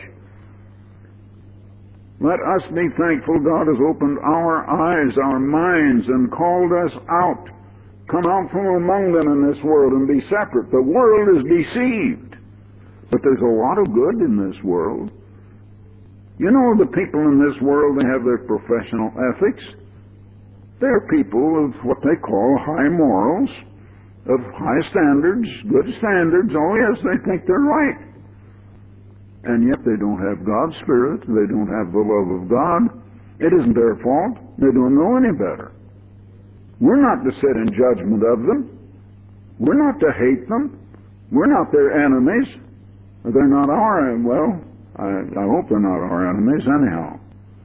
Let us be thankful God has opened our eyes, our minds, and called us out. Come out from among them in this world and be separate. The world is deceived. But there's a lot of good in this world. You know, the people in this world, they have their professional ethics. They're people of what they call high morals, of high standards, good standards. Oh yes, they think they're right. And yet they don't have God's Spirit. They don't have the love of God. It isn't their fault. They don't know any better. We're not to sit in judgment of them. We're not to hate them. We're not their enemies. They're not our, I hope they're not our enemies anyhow.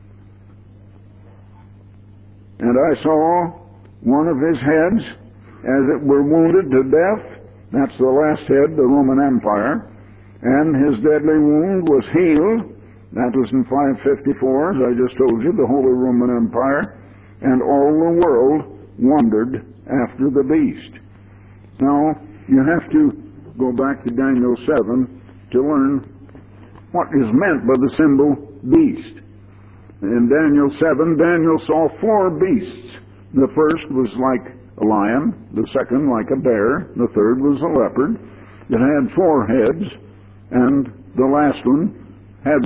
And I saw one of his heads, as it were wounded to death. That's the last head, the Roman Empire. And his deadly wound was healed. That was in 554, as I just told you, the Holy Roman Empire. And all the world wondered after the beast. Now, you have to go back to Daniel 7 to learn what is meant by the symbol beast. In Daniel 7, Daniel saw 4 beasts. The first was like a lion, the second like a bear, the third was a leopard. It had 4 heads, and the last one had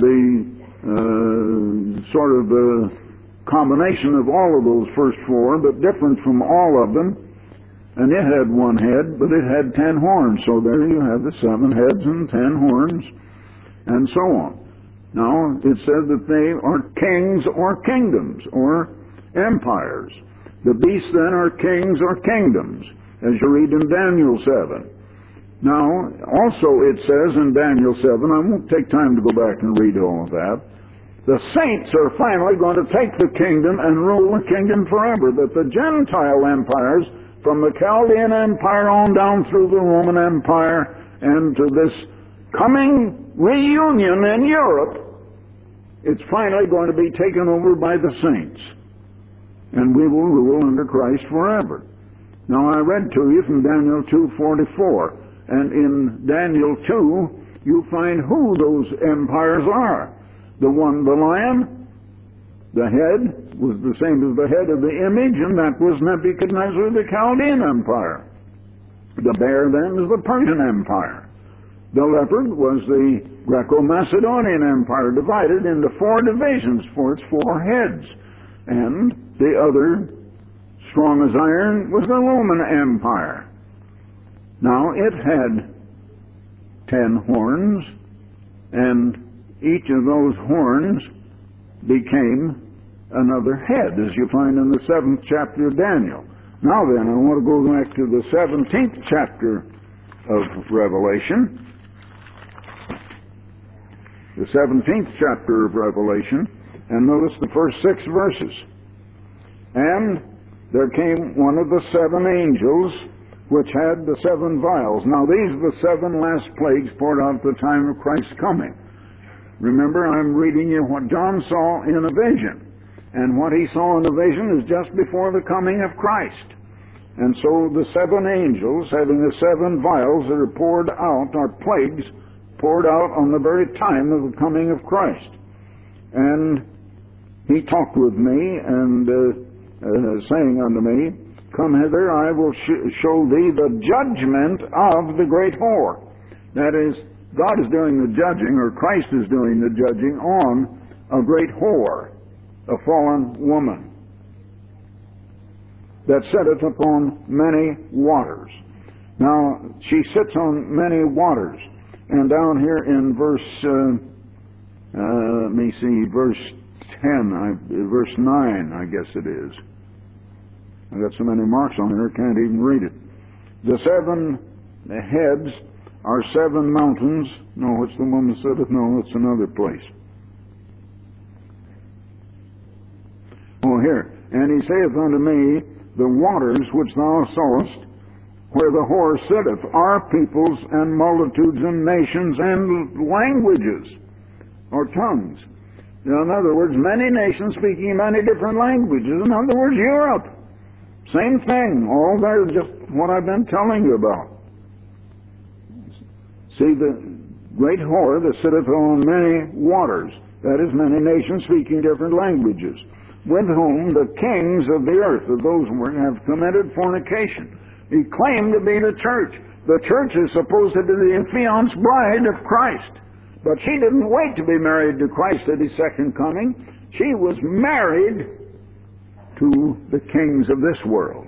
the sort of combination of all of those first 4, but different from all of them. And it had 1 head, but it had 10 horns. So there you have the 7 heads and 10 horns, and so on. Now, it says that they are kings or kingdoms or empires. The beasts then are kings or kingdoms, as you read in Daniel 7. Now, also it says in Daniel 7, I won't take time to go back and read all of that, the saints are finally going to take the kingdom and rule the kingdom forever. That the Gentile empires, from the Chaldean Empire on down through the Roman Empire and to this coming reunion in Europe, it's finally going to be taken over by the saints. And we will rule under Christ forever. Now I read to you from Daniel 2:44. And in Daniel 2, you find who those empires are. The one, the lion, the head was the same as the head of the image, and that was Nebuchadnezzar, the Chaldean Empire. The bear then is the Persian Empire. The leopard was the Greco-Macedonian Empire, divided into 4 divisions for its 4 heads. And the other, strong as iron, was the Roman Empire. Now, it had 10 horns, and each of those horns became another head, as you find in the 7th chapter of Daniel. Now then, I want to go back to the 17th chapter of Revelation. The 17th chapter of Revelation, and notice the first 6 verses. And there came one of the 7 angels which had the 7 vials. Now these are the 7 last plagues poured out at the time of Christ's coming. Remember, I'm reading you what John saw in a vision. And what he saw in the vision is just before the coming of Christ. And so the 7 angels, having the 7 vials that are poured out, are plagues poured out on the very time of the coming of Christ. And he talked with me and saying unto me, Come hither, I will show thee the judgment of the great whore. That is, God is doing the judging, or Christ is doing the judging on a great whore, a fallen woman, that sitteth upon many waters. Now, she sits on many waters. And down here in verse, verse 10, verse 9, I guess it is. I've got so many marks on here, can't even read it. The 7 heads are 7 mountains. No, it's the woman that sitteth. No, it's another place. Oh, here. And he saith unto me, The waters which thou sawest, where the whore sitteth, are peoples and multitudes and nations and languages, or tongues. In other words, many nations speaking many different languages. In other words, Europe. Same thing. All there, just what I've been telling you about. See, the great whore that sitteth on many waters, that is, many nations speaking different languages, with whom the kings of the earth, of those who have committed fornication. He claimed to be the church. The church is supposed to be the affianced bride of Christ. But she didn't wait to be married to Christ at His second coming. She was married to the kings of this world.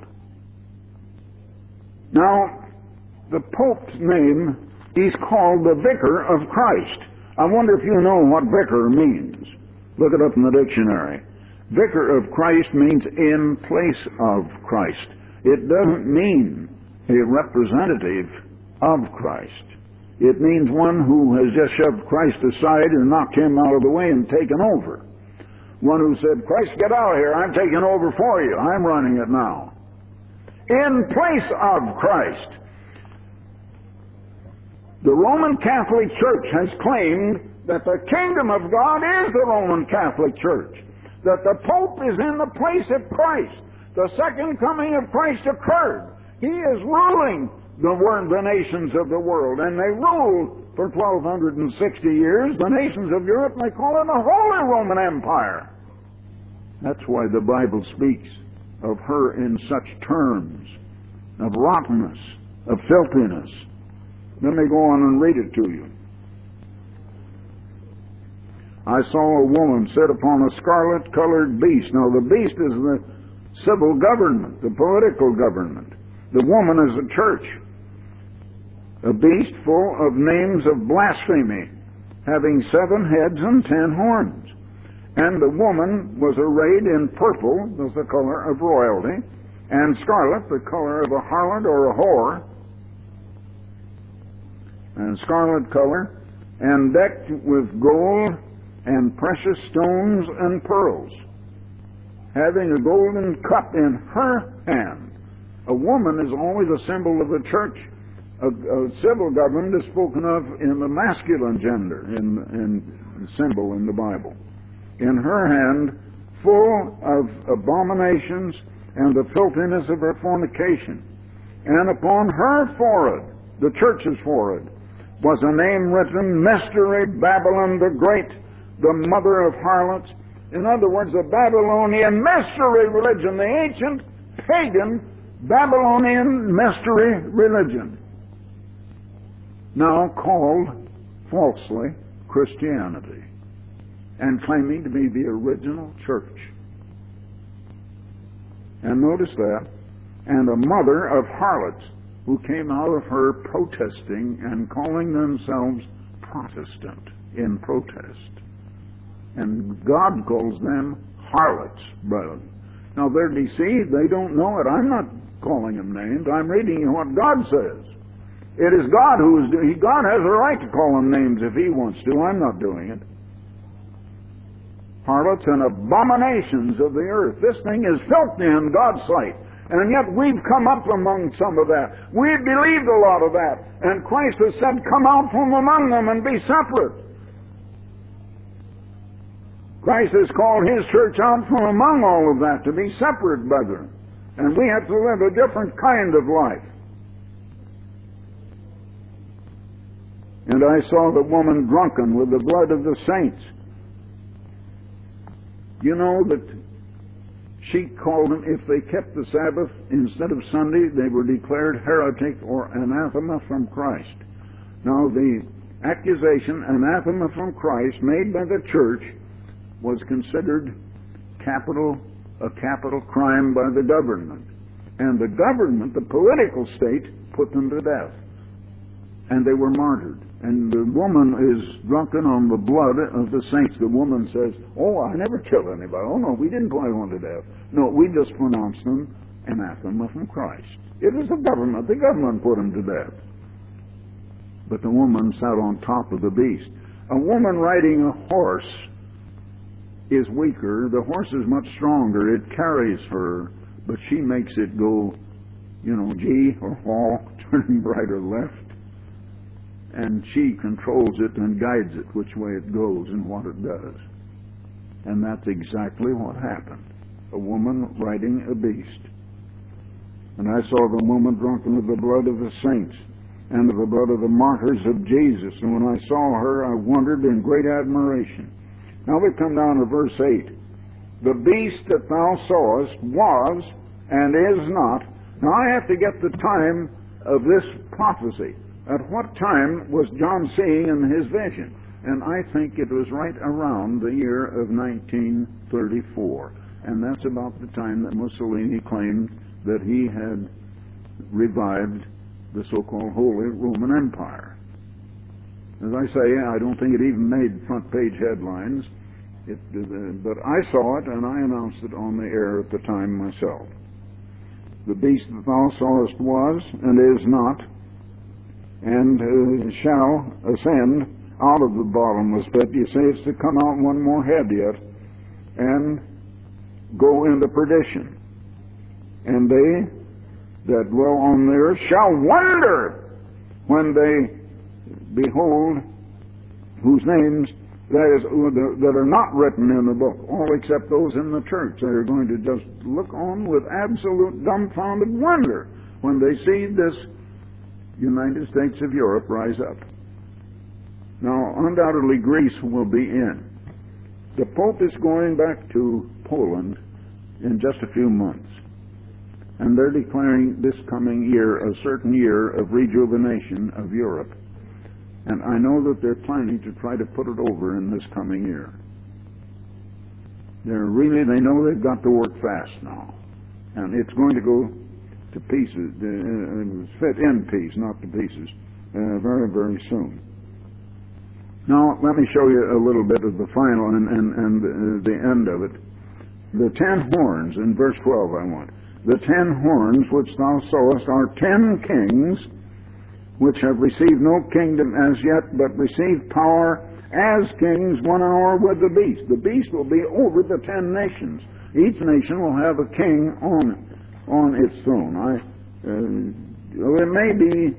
Now, the Pope's name, he's called the Vicar of Christ. I wonder if you know what vicar means. Look it up in the dictionary. Vicar of Christ means in place of Christ. It doesn't mean a representative of Christ. It means one who has just shoved Christ aside and knocked Him out of the way and taken over. One who said, Christ, get out of here. I'm taking over for you. I'm running it now. In place of Christ. The Roman Catholic Church has claimed that the kingdom of God is the Roman Catholic Church. That the Pope is in the place of Christ. The second coming of Christ occurred. He is ruling the nations of the world. And they rule for 1,260 years. The nations of Europe, they call it the Holy Roman Empire. That's why the Bible speaks of her in such terms, of rottenness, of filthiness. Let me go on and read it to you. I saw a woman sit upon a scarlet-colored beast. Now, the beast is the civil government, the political government. The woman is the church. A beast full of names of blasphemy, having 7 heads and 10 horns. And the woman was arrayed in purple, that's the color of royalty, and scarlet, the color of a harlot or a whore, and scarlet color, and decked with gold and precious stones and pearls, having a golden cup in her hand. A woman is always a symbol of the church. A civil government is spoken of in the masculine gender, in symbol in the Bible. In her hand, full of abominations and the filthiness of her fornication. And upon her forehead, the church's forehead, was a name written, Mystery Babylon the Great, the mother of harlots. In other words, the Babylonian mystery religion, the ancient pagan Babylonian mystery religion, now called falsely Christianity, and claiming to be the original church. And notice that. And a mother of harlots who came out of her protesting and calling themselves Protestant in protest. And God calls them harlots, brethren. Now they're deceived. They don't know it. I'm not calling them names. I'm reading you what God says. It is God who is doing it. God has a right to call them names if He wants to. I'm not doing it. Harlots and abominations of the earth. This thing is filthy in God's sight. And yet we've come up among some of that. We've believed a lot of that. And Christ has said, come out from among them and be separate. Christ has called His church out from among all of that to be separate, brethren. And we have to live a different kind of life. And I saw the woman drunken with the blood of the saints. You know that she called them, if they kept the Sabbath instead of Sunday, they were declared heretic or anathema from Christ. Now the accusation, anathema from Christ, made by the church was considered a capital crime by the government. And the government, the political state, put them to death. And they were martyred. And the woman is drunken on the blood of the saints. The woman says, oh, I never killed anybody. Oh, no, we didn't put anyone to death. No, we just pronounced them anathema from Christ. It was the government. The government put them to death. But the woman sat on top of the beast. A woman riding a horse is weaker. The horse is much stronger. It carries her, but she makes it go, G or haw, turning right or left. And she controls it and guides it which way it goes and what it does. And that's exactly what happened. A woman riding a beast. And I saw the woman drunken with the blood of the saints and of the blood of the martyrs of Jesus. And when I saw her, I wondered in great admiration. Now we come down to verse 8. The beast that thou sawest was and is not. Now I have to get the time of this prophecy. At what time was John seeing in his vision? And I think it was right around the year of 1934. And that's about the time that Mussolini claimed that he had revived the so-called Holy Roman Empire. As I say, I don't think it even made front-page headlines. But I saw it, and I announced it on the air at the time myself. The beast that thou sawest was and is not, and shall ascend out of the bottomless pit. You say it's to come out one more head yet, and go into perdition. And they that dwell on the earth shall wonder when they behold whose names that are not written in the book, all except those in the church. They are going to just look on with absolute dumbfounded wonder when they see this United States of Europe rise up. Now, undoubtedly Greece will be in. The Pope is going back to Poland in just a few months. And they're declaring this coming year a certain year of rejuvenation of Europe. And I know that they're planning to try to put it over in this coming year. They know they've got to work fast now. And it's going to go to pieces, fit in piece, not to pieces, very, very soon. Now, let me show you a little bit of the final and the end of it. The 10 horns, in verse 12 I want. The 10 horns which thou sawest are 10 kings, which have received no kingdom as yet, but received power as kings 1 hour with the beast. The beast will be over the 10 nations. Each nation will have a king on its throne. There may be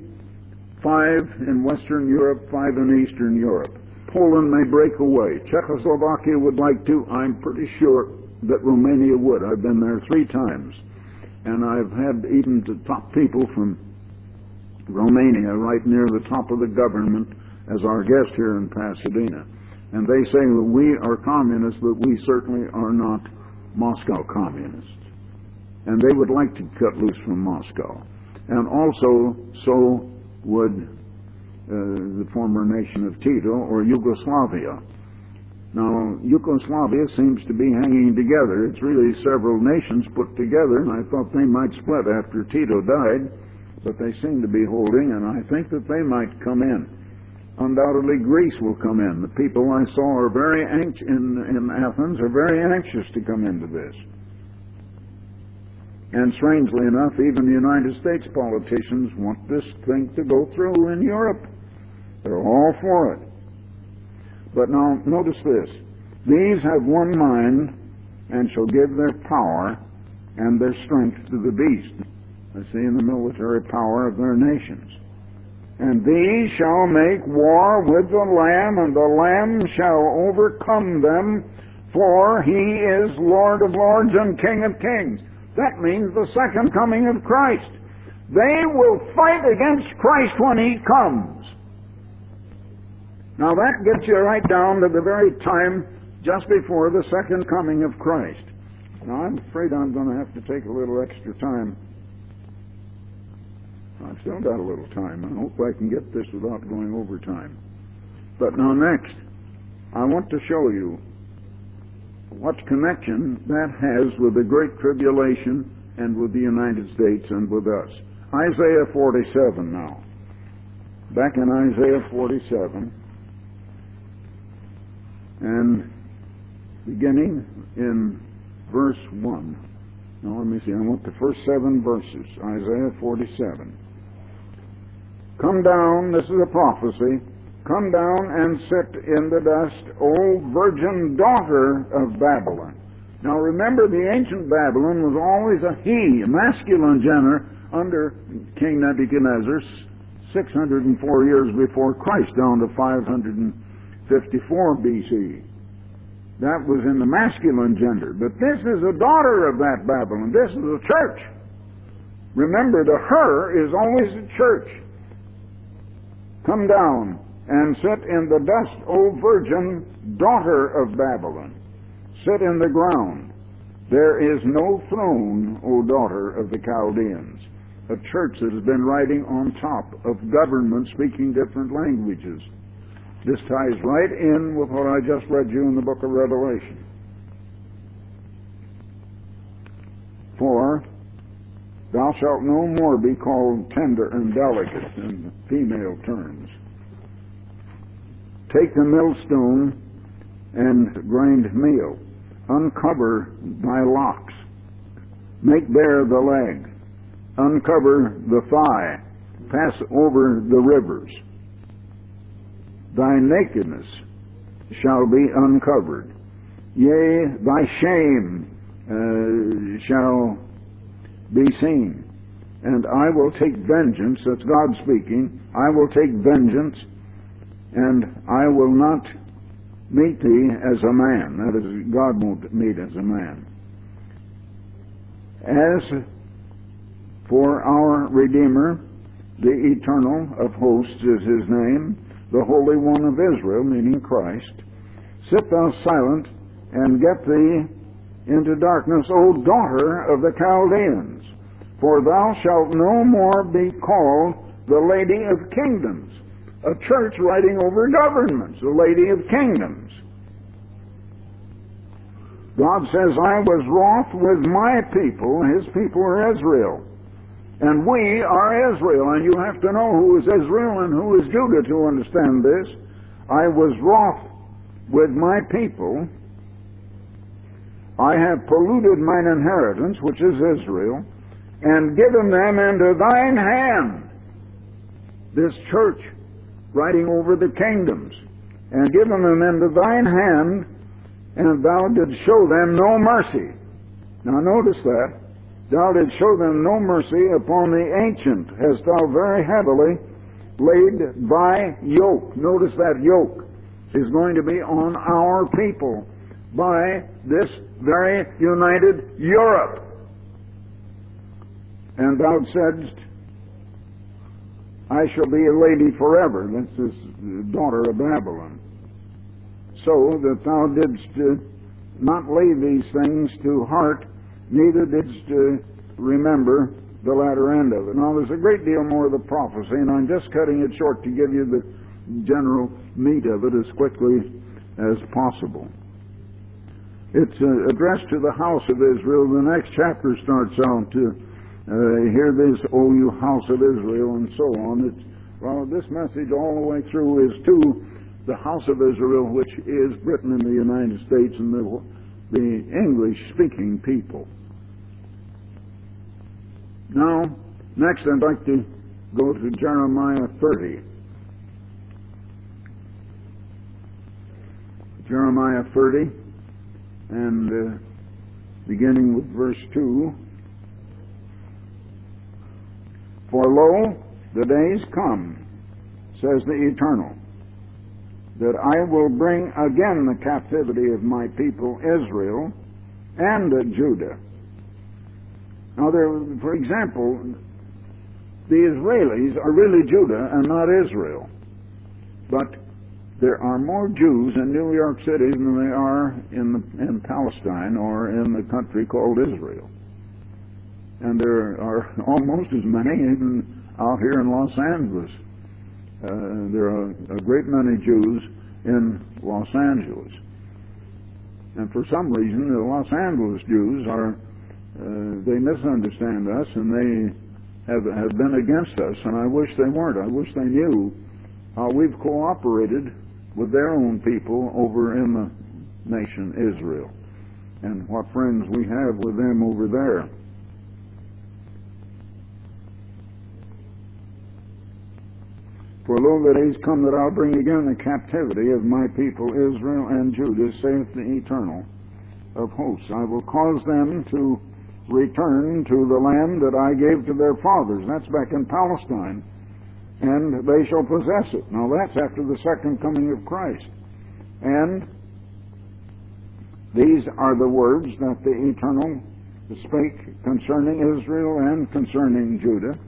5 in Western Europe, 5 in Eastern Europe. Poland may break away. Czechoslovakia would like to. I'm pretty sure that Romania would. I've been there 3 times. And I've had even the top people from Romania right near the top of the government as our guest here in Pasadena. And they say that we are communists, but we certainly are not Moscow communists. And they would like to cut loose from Moscow. And also, so would the former nation of Tito or Yugoslavia. Now, Yugoslavia seems to be hanging together. It's really several nations put together, and I thought they might split after Tito died, but they seem to be holding, and I think that they might come in. Undoubtedly, Greece will come in. The people I saw are very anxious in Athens are very anxious to come into this. And strangely enough, even the United States politicians want this thing to go through in Europe. They're all for it. But now, notice this. These have one mind and shall give their power and their strength to the beast. I see in the military power of their nations. And these shall make war with the Lamb, and the Lamb shall overcome them, for he is Lord of lords and King of kings. That means the second coming of Christ. They will fight against Christ when he comes. Now that gets you right down to the very time just before the second coming of Christ. Now I'm afraid I'm going to have to take a little extra time. I've still got a little time. I hope I can get this without going over time. But now next, I want to show you what connection that has with the Great Tribulation and with the United States and with us. Isaiah 47 now. Back in Isaiah 47, and beginning in verse 1. Now let me see, I want the first 7 verses. Isaiah 47. Come down, this is a prophecy, come down and sit in the dust, O virgin daughter of Babylon. Now remember, the ancient Babylon was always a he, a masculine gender, under King Nebuchadnezzar, 604 years before Christ, down to 554 BC. That was in the masculine gender. But this is a daughter of that Babylon. This is a church. Remember, the her is always a church. Come down and sit in the dust, O virgin daughter of Babylon. Sit in the ground. There is no throne, O daughter of the Chaldeans. A church that has been riding on top of government speaking different languages. This ties right in with what I just read you in the book of Revelation. For thou shalt no more be called tender and delicate in female terms. Take the millstone and grind meal. Uncover thy locks. Make bare the leg. Uncover the thigh. Pass over the rivers. Thy nakedness shall be uncovered. Yea, thy shame shall be seen. And I will take vengeance, that's God speaking, I will take vengeance, and I will not meet thee as a man. That is, God won't meet as a man. As for our Redeemer, the Eternal of hosts is his name, the Holy One of Israel, meaning Christ, sit thou silent and get thee into darkness, O daughter of the Chaldeans, for thou shalt no more be called the Lady of Kingdoms. A church riding over governments, the Lady of Kingdoms. God says, I was wroth with my people, his people are Israel. And we are Israel, and you have to know who is Israel and who is Judah to understand this. I was wroth with my people. I have polluted mine inheritance, which is Israel, and given them into thine hand. This church, riding over the kingdoms, and given them into thine hand, and thou didst show them no mercy. Now notice that. Thou didst show them no mercy upon the ancient, hast thou very heavily laid thy yoke. Notice that yoke is going to be on our people by this very united Europe. And thou saidst, I shall be a lady forever. That's this daughter of Babylon. So that thou didst not lay these things to heart, neither didst remember the latter end of it. Now, there's a great deal more of the prophecy, and I'm just cutting it short to give you the general meat of it as quickly as possible. It's addressed to the house of Israel. The next chapter starts out to hear this, O you house of Israel, and so on. This message all the way through is to the house of Israel, which is Britain and the United States and the English-speaking people. Now, next I'd like to go to Jeremiah 30. Jeremiah 30, and beginning with verse 2. For lo, the days come, says the Eternal, that I will bring again the captivity of my people Israel and Judah. Now, for example, the Israelis are really Judah and not Israel. But there are more Jews in New York City than there are in Palestine or in the country called Israel. And there are almost as many even out here in Los Angeles. There are a great many Jews in Los Angeles. And for some reason, the Los Angeles Jews they misunderstand us, and they have been against us, and I wish they weren't. I wish they knew how we've cooperated with their own people over in the nation Israel, and what friends we have with them over there. For lo, the days come that I'll bring again the captivity of my people Israel and Judah, saith the Eternal of hosts. I will cause them to return to the land that I gave to their fathers. That's back in Palestine. And they shall possess it. Now that's after the second coming of Christ. And these are the words that the Eternal spake concerning Israel and concerning Judah,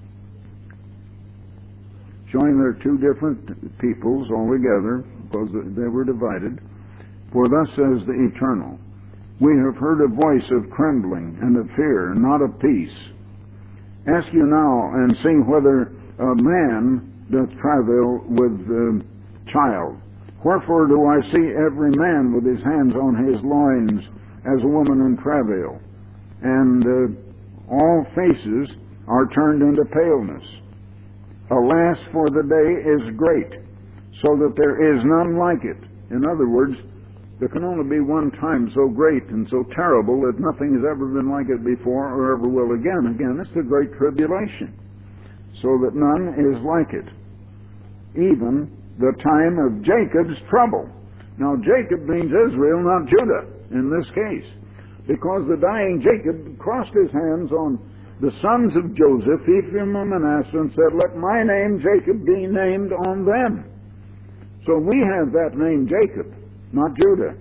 showing they're two different peoples altogether, because they were divided. For thus says the Eternal, we have heard a voice of trembling and of fear, not of peace. Ask you now, and see whether a man doth travail with child. Wherefore do I see every man with his hands on his loins, as a woman in travail? And all faces are turned into paleness. Alas, for the day is great, so that there is none like it. In other words, there can only be one time so great and so terrible that nothing has ever been like it before or ever will again. Again, it's the Great Tribulation, so that none is like it. Even the time of Jacob's trouble. Now, Jacob means Israel, not Judah, in this case, because the dying Jacob crossed his hands on the sons of Joseph, Ephraim and Manasseh, and said, let my name, Jacob, be named on them. So we have that name, Jacob, not Judah.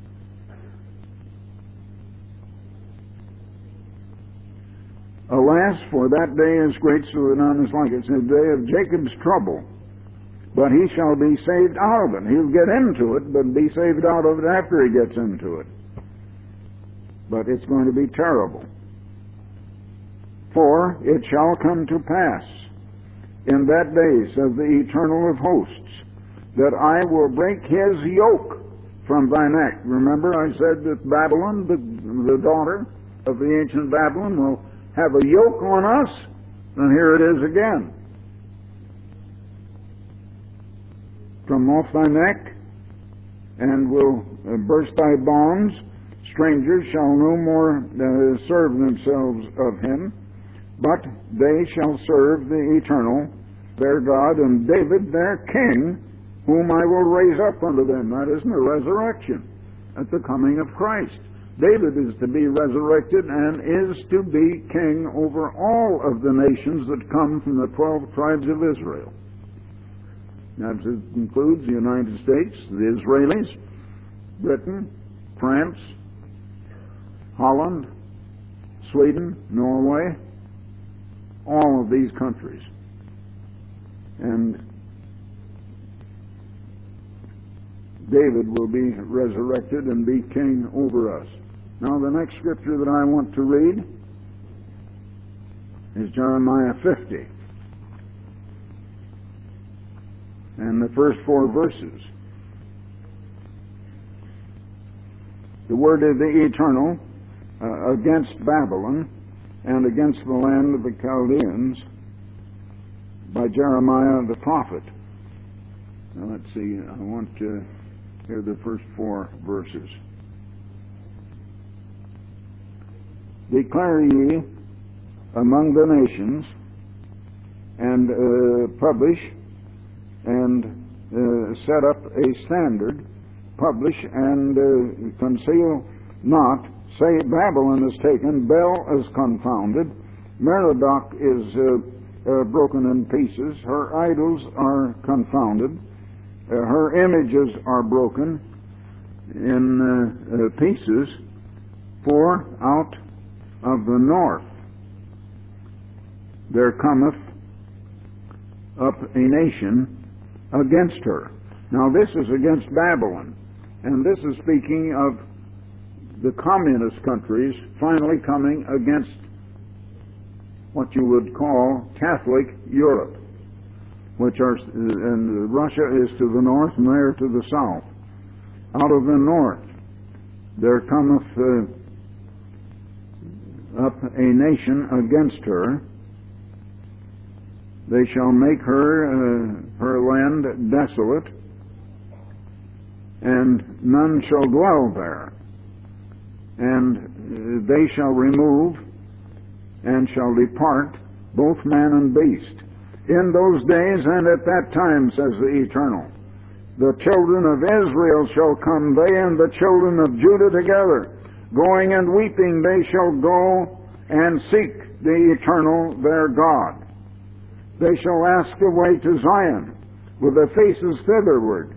Alas, for that day is great, so that none is like it. It's the day of Jacob's trouble. But he shall be saved out of it. He'll get into it, but be saved out of it after he gets into it. But it's going to be terrible. For it shall come to pass in that day, says the Eternal of hosts, that I will break his yoke from thy neck. Remember, I said that Babylon, the daughter of the ancient Babylon, will have a yoke on us, and here it is again. From off thy neck, and will burst thy bonds. Strangers shall no more serve themselves of him, but they shall serve the Eternal, their God, and David, their King, whom I will raise up unto them. That isn't a resurrection. At the coming of Christ. David is to be resurrected and is to be king over all of the nations that come from the 12 tribes of Israel. That includes the United States, the Israelis, Britain, France, Holland, Sweden, Norway, all of these countries. And David will be resurrected and be king over us. Now, the next scripture that I want to read is Jeremiah 50. And the first 4 verses. The word of the Eternal against Babylon and against the land of the Chaldeans by Jeremiah the prophet. Now, let's see. I want to hear the first 4 verses. Declare ye among the nations, and publish, and set up a standard, publish, and conceal not, say Babylon is taken, Bel is confounded, Merodach is broken in pieces, her idols are confounded, her images are broken in pieces, for out of the north there cometh up a nation against her. Now this is against Babylon, and this is speaking of the communist countries finally coming against what you would call Catholic Europe, which are, and Russia is to the north and they are to the south. Out of the north there cometh up a nation against her. They shall make her land desolate, and none shall dwell there. And they shall remove and shall depart, both man and beast. In those days and at that time, says the Eternal, the children of Israel shall come, they and the children of Judah together. Going and weeping, they shall go and seek the Eternal their God. They shall ask the way to Zion, with their faces thitherward,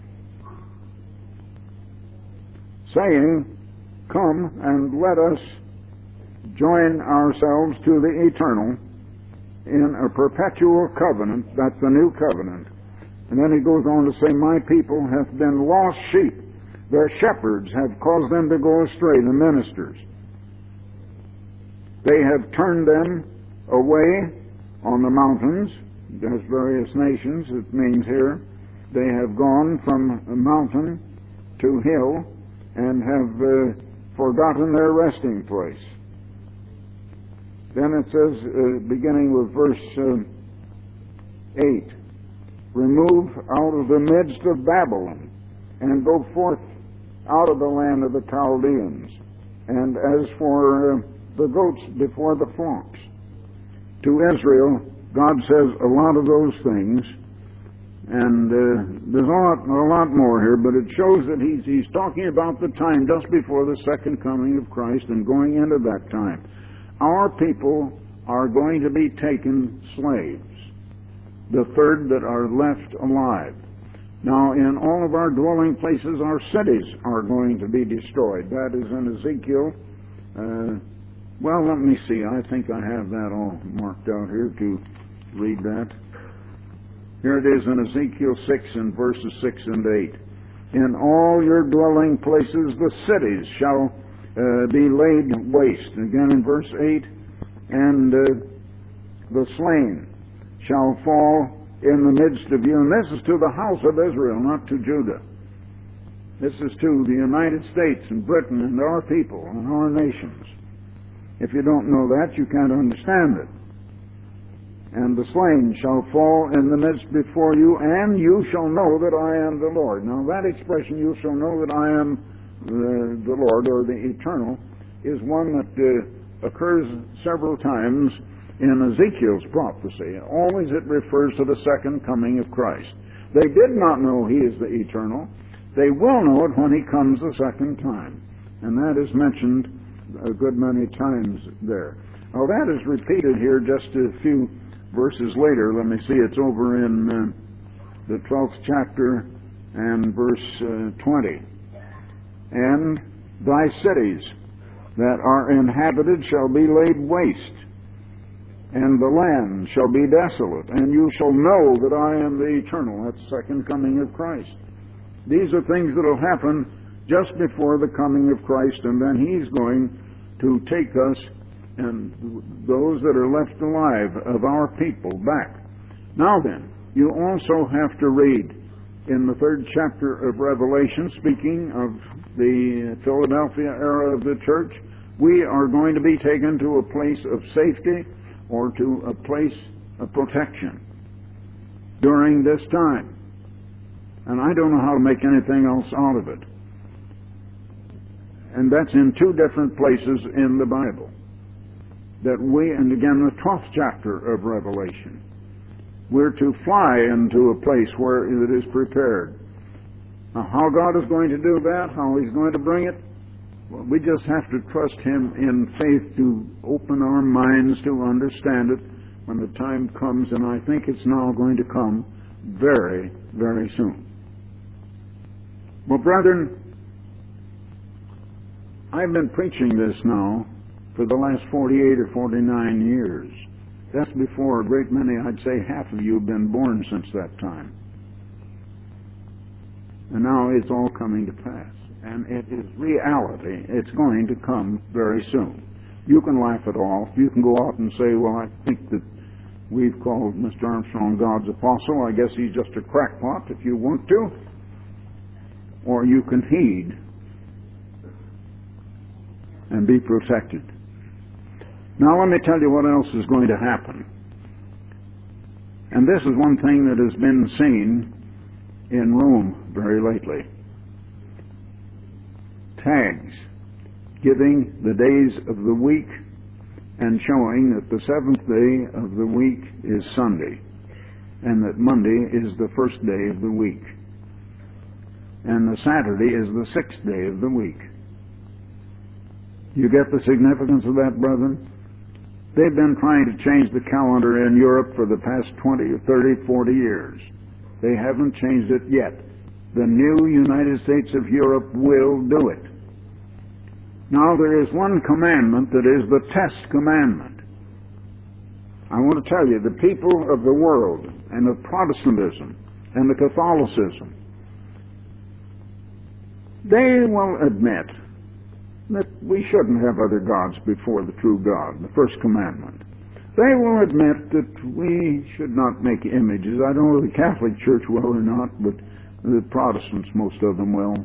saying, Come and let us join ourselves to the Eternal in a perpetual covenant. That's the new covenant. And then he goes on to say, My people hath been lost sheep. Their shepherds have caused them to go astray, the ministers. They have turned them away on the mountains. There's various nations, it means here. They have gone from mountain to hill and have forgotten their resting place. Then it says, beginning with verse 8, Remove out of the midst of Babylon, and go forth out of the land of the Chaldeans. And as for the goats before the flocks. To Israel, God says a lot of those things, and there's a lot more here, but it shows that he's talking about the time just before the second coming of Christ and going into that time. Our people are going to be taken slaves, the third that are left alive. Now, in all of our dwelling places, our cities are going to be destroyed. That is in Ezekiel. Well, let me see. I think I have that all marked out here to read that. Here it is in Ezekiel 6 and verses 6 and 8. In all your dwelling places the cities shall be laid waste. Again in verse 8. And the slain shall fall in the midst of you. And this is to the house of Israel, not to Judah. This is to the United States and Britain and our people and our nations. If you don't know that, you can't understand it. And the slain shall fall in the midst before you, and you shall know that I am the Lord. Now that expression, you shall know that I am the Lord, or the Eternal, is one that occurs several times in Ezekiel's prophecy. Always it refers to the second coming of Christ. They did not know He is the Eternal. They will know it when He comes the second time. And that is mentioned a good many times there. Now that is repeated here just a few verses later. Let me see, it's over in the 12th chapter and verse 20. And thy cities that are inhabited shall be laid waste, and the land shall be desolate, and you shall know that I am the Eternal. That's the second coming of Christ. These are things that will happen just before the coming of Christ, and then He's going to take us and those that are left alive of our people back. Now then, you also have to read in the 3rd chapter of Revelation, speaking of the Philadelphia era of the church, we are going to be taken to a place of safety or to a place of protection during this time. And I don't know how to make anything else out of it. And that's in 2 different places in the Bible. That we, and again the 12th chapter of Revelation, we're to fly into a place where it is prepared. Now, how God is going to do that, how He's going to bring it, We just have to trust Him in faith to open our minds to understand it when the time comes, and I think it's now going to come very, very soon. Well, brethren, I've been preaching this now for the last 48 or 49 years. That's before a great many, I'd say half of you have been born since that time. And now it's all coming to pass. And it is reality. It's going to come very soon. You can laugh it off. You can go out and say, well, I think that we've called Mr. Armstrong God's apostle. I guess he's just a crackpot if you want to. Or you can heed and be protected. Now let me tell you what else is going to happen. And this is one thing that has been seen in Rome very lately. Tags giving the days of the week and showing that the seventh day of the week is Sunday and that Monday is the first day of the week and the Saturday is the sixth day of the week. You get the significance of that, brethren? They've been trying to change the calendar in Europe for the past 20 or 30, 40 years. They haven't changed it yet. The new United States of Europe will do it. Now there is one commandment that is the test commandment. I want to tell you, the people of the world and of Protestantism and the Catholicism, they will admit that we shouldn't have other gods before the true God, the first commandment. They will admit that we should not make images. I don't know if the Catholic Church will or not, but the Protestants, most of them will,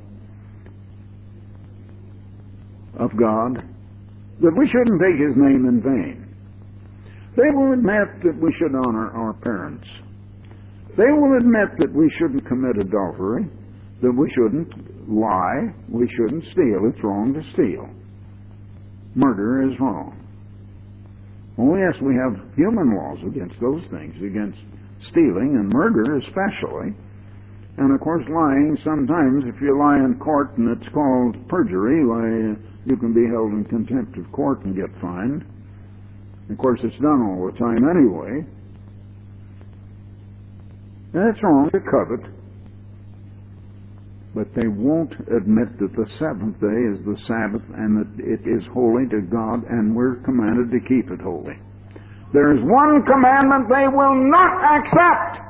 of God, that we shouldn't take His name in vain. They will admit that we should honor our parents. They will admit that we shouldn't commit adultery, that we shouldn't lie, we shouldn't steal. It's wrong to steal. Murder is wrong. Oh yes, we have human laws against those things, against stealing and murder especially. And of course lying, sometimes if you lie in court and it's called perjury, why you can be held in contempt of court and get fined. Of course it's done all the time anyway. And it's wrong to covet. But they won't admit that the seventh day is the Sabbath and that it is holy to God and we're commanded to keep it holy. There's one commandment they will not accept.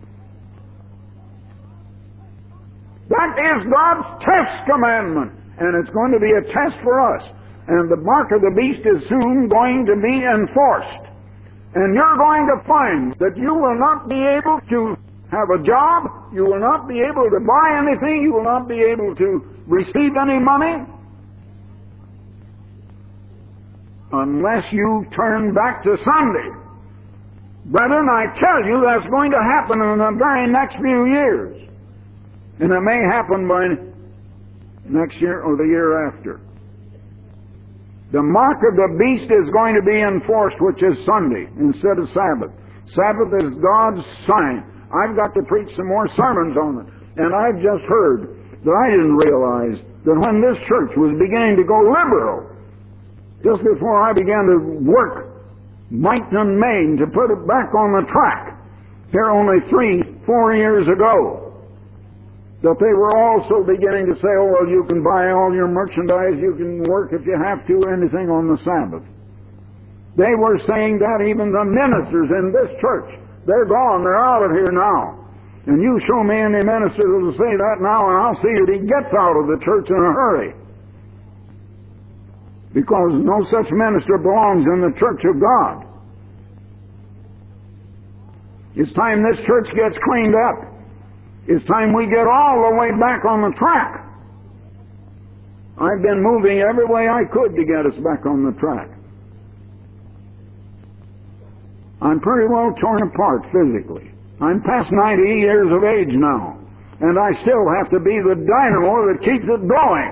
That is God's test commandment. And it's going to be a test for us. And the mark of the beast is soon going to be enforced. And you're going to find that you will not be able to have a job, you will not be able to buy anything, you will not be able to receive any money unless you turn back to Sunday. Brethren, I tell you that's going to happen in the very next few years. And it may happen by next year or the year after. The mark of the beast is going to be enforced, which is Sunday instead of Sabbath. Sabbath is God's sign. I've got to preach some more sermons on it. And I've just heard that I didn't realize that when this church was beginning to go liberal, just before I began to work might and main to put it back on the track, here only 3-4 years ago, that they were also beginning to say, oh, well, you can buy all your merchandise, you can work if you have to, anything on the Sabbath. They were saying that even the ministers in this church. They're gone. They're out of here now. And you show me any minister that will say that now, and I'll see that he gets out of the church in a hurry. Because no such minister belongs in the church of God. It's time this church gets cleaned up. It's time we get all the way back on the track. I've been moving every way I could to get us back on the track. I'm pretty well torn apart physically. I'm past 90 years of age now, and I still have to be the dynamo that keeps it going.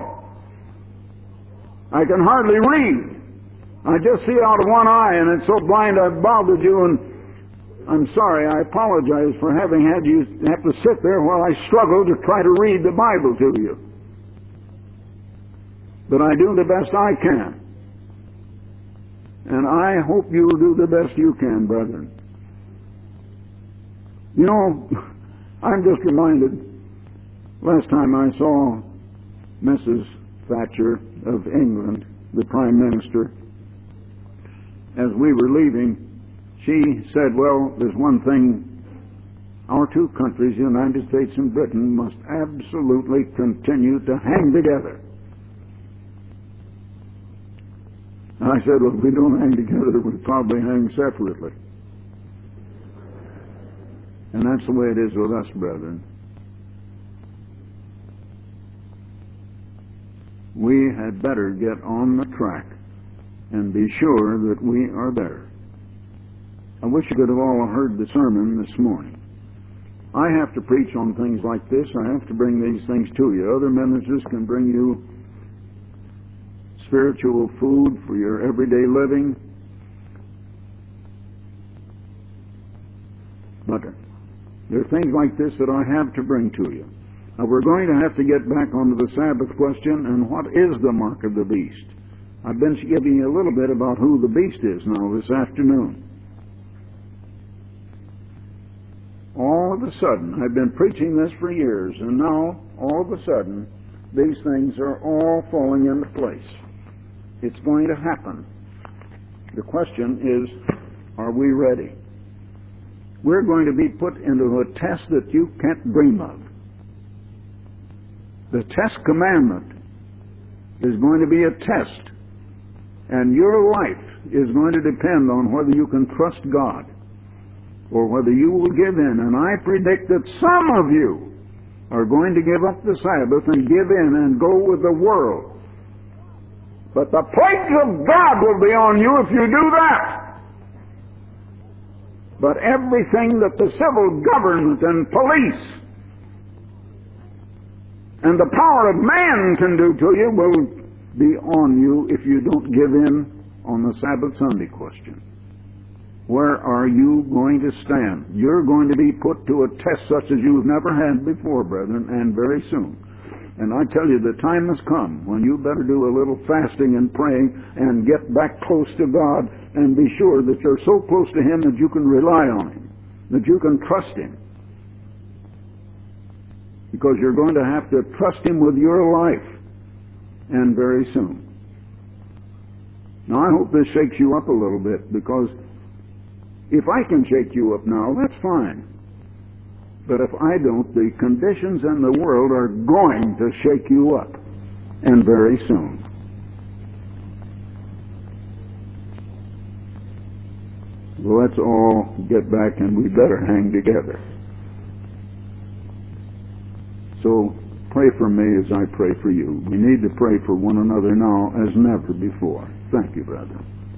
I can hardly read. I just see out of one eye, and it's so blind I've bothered you, and I'm sorry. I apologize for having had you have to sit there while I struggle to try to read the Bible to you. But I do the best I can. And I hope you'll do the best you can, brethren. You know, I'm just reminded, last time I saw Mrs. Thatcher of England, the Prime Minister, as we were leaving, she said, well, there's one thing, our two countries, the United States and Britain, must absolutely continue to hang together. And I said, well, if we don't hang together, we'll probably hang separately. And that's the way it is with us, brethren. We had better get on the track and be sure that we are there. I wish you could have all heard the sermon this morning. I have to preach on things like this. I have to bring these things to you. Other ministers can bring you spiritual food for your everyday living. But there are things like this that I have to bring to you. Now we're going to have to get back onto the Sabbath question and what is the mark of the beast. I've been giving you a little bit about who the beast is now this afternoon. All of a sudden, I've been preaching this for years, and now, all of a sudden, these things are all falling into place. It's going to happen. The question is, are we ready? We're going to be put into a test that you can't dream of. The test commandment is going to be a test, and your life is going to depend on whether you can trust God or whether you will give in. And I predict that some of you are going to give up the Sabbath and give in and go with the world. But the plagues of God will be on you if you do that. But everything that the civil government and police and the power of man can do to you will be on you if you don't give in on the Sabbath Sunday question. Where are you going to stand? You're going to be put to a test such as you've never had before, brethren, and very soon. And I tell you, the time has come when you better do a little fasting and praying and get back close to God and be sure that you're so close to Him that you can rely on Him, that you can trust Him. Because you're going to have to trust Him with your life, and very soon. Now, I hope this shakes you up a little bit, because if I can shake you up now, that's fine. But if I don't, the conditions in the world are going to shake you up, and very soon. Well, let's all get back and we better hang together. So pray for me as I pray for you. We need to pray for one another now as never before. Thank you, brother.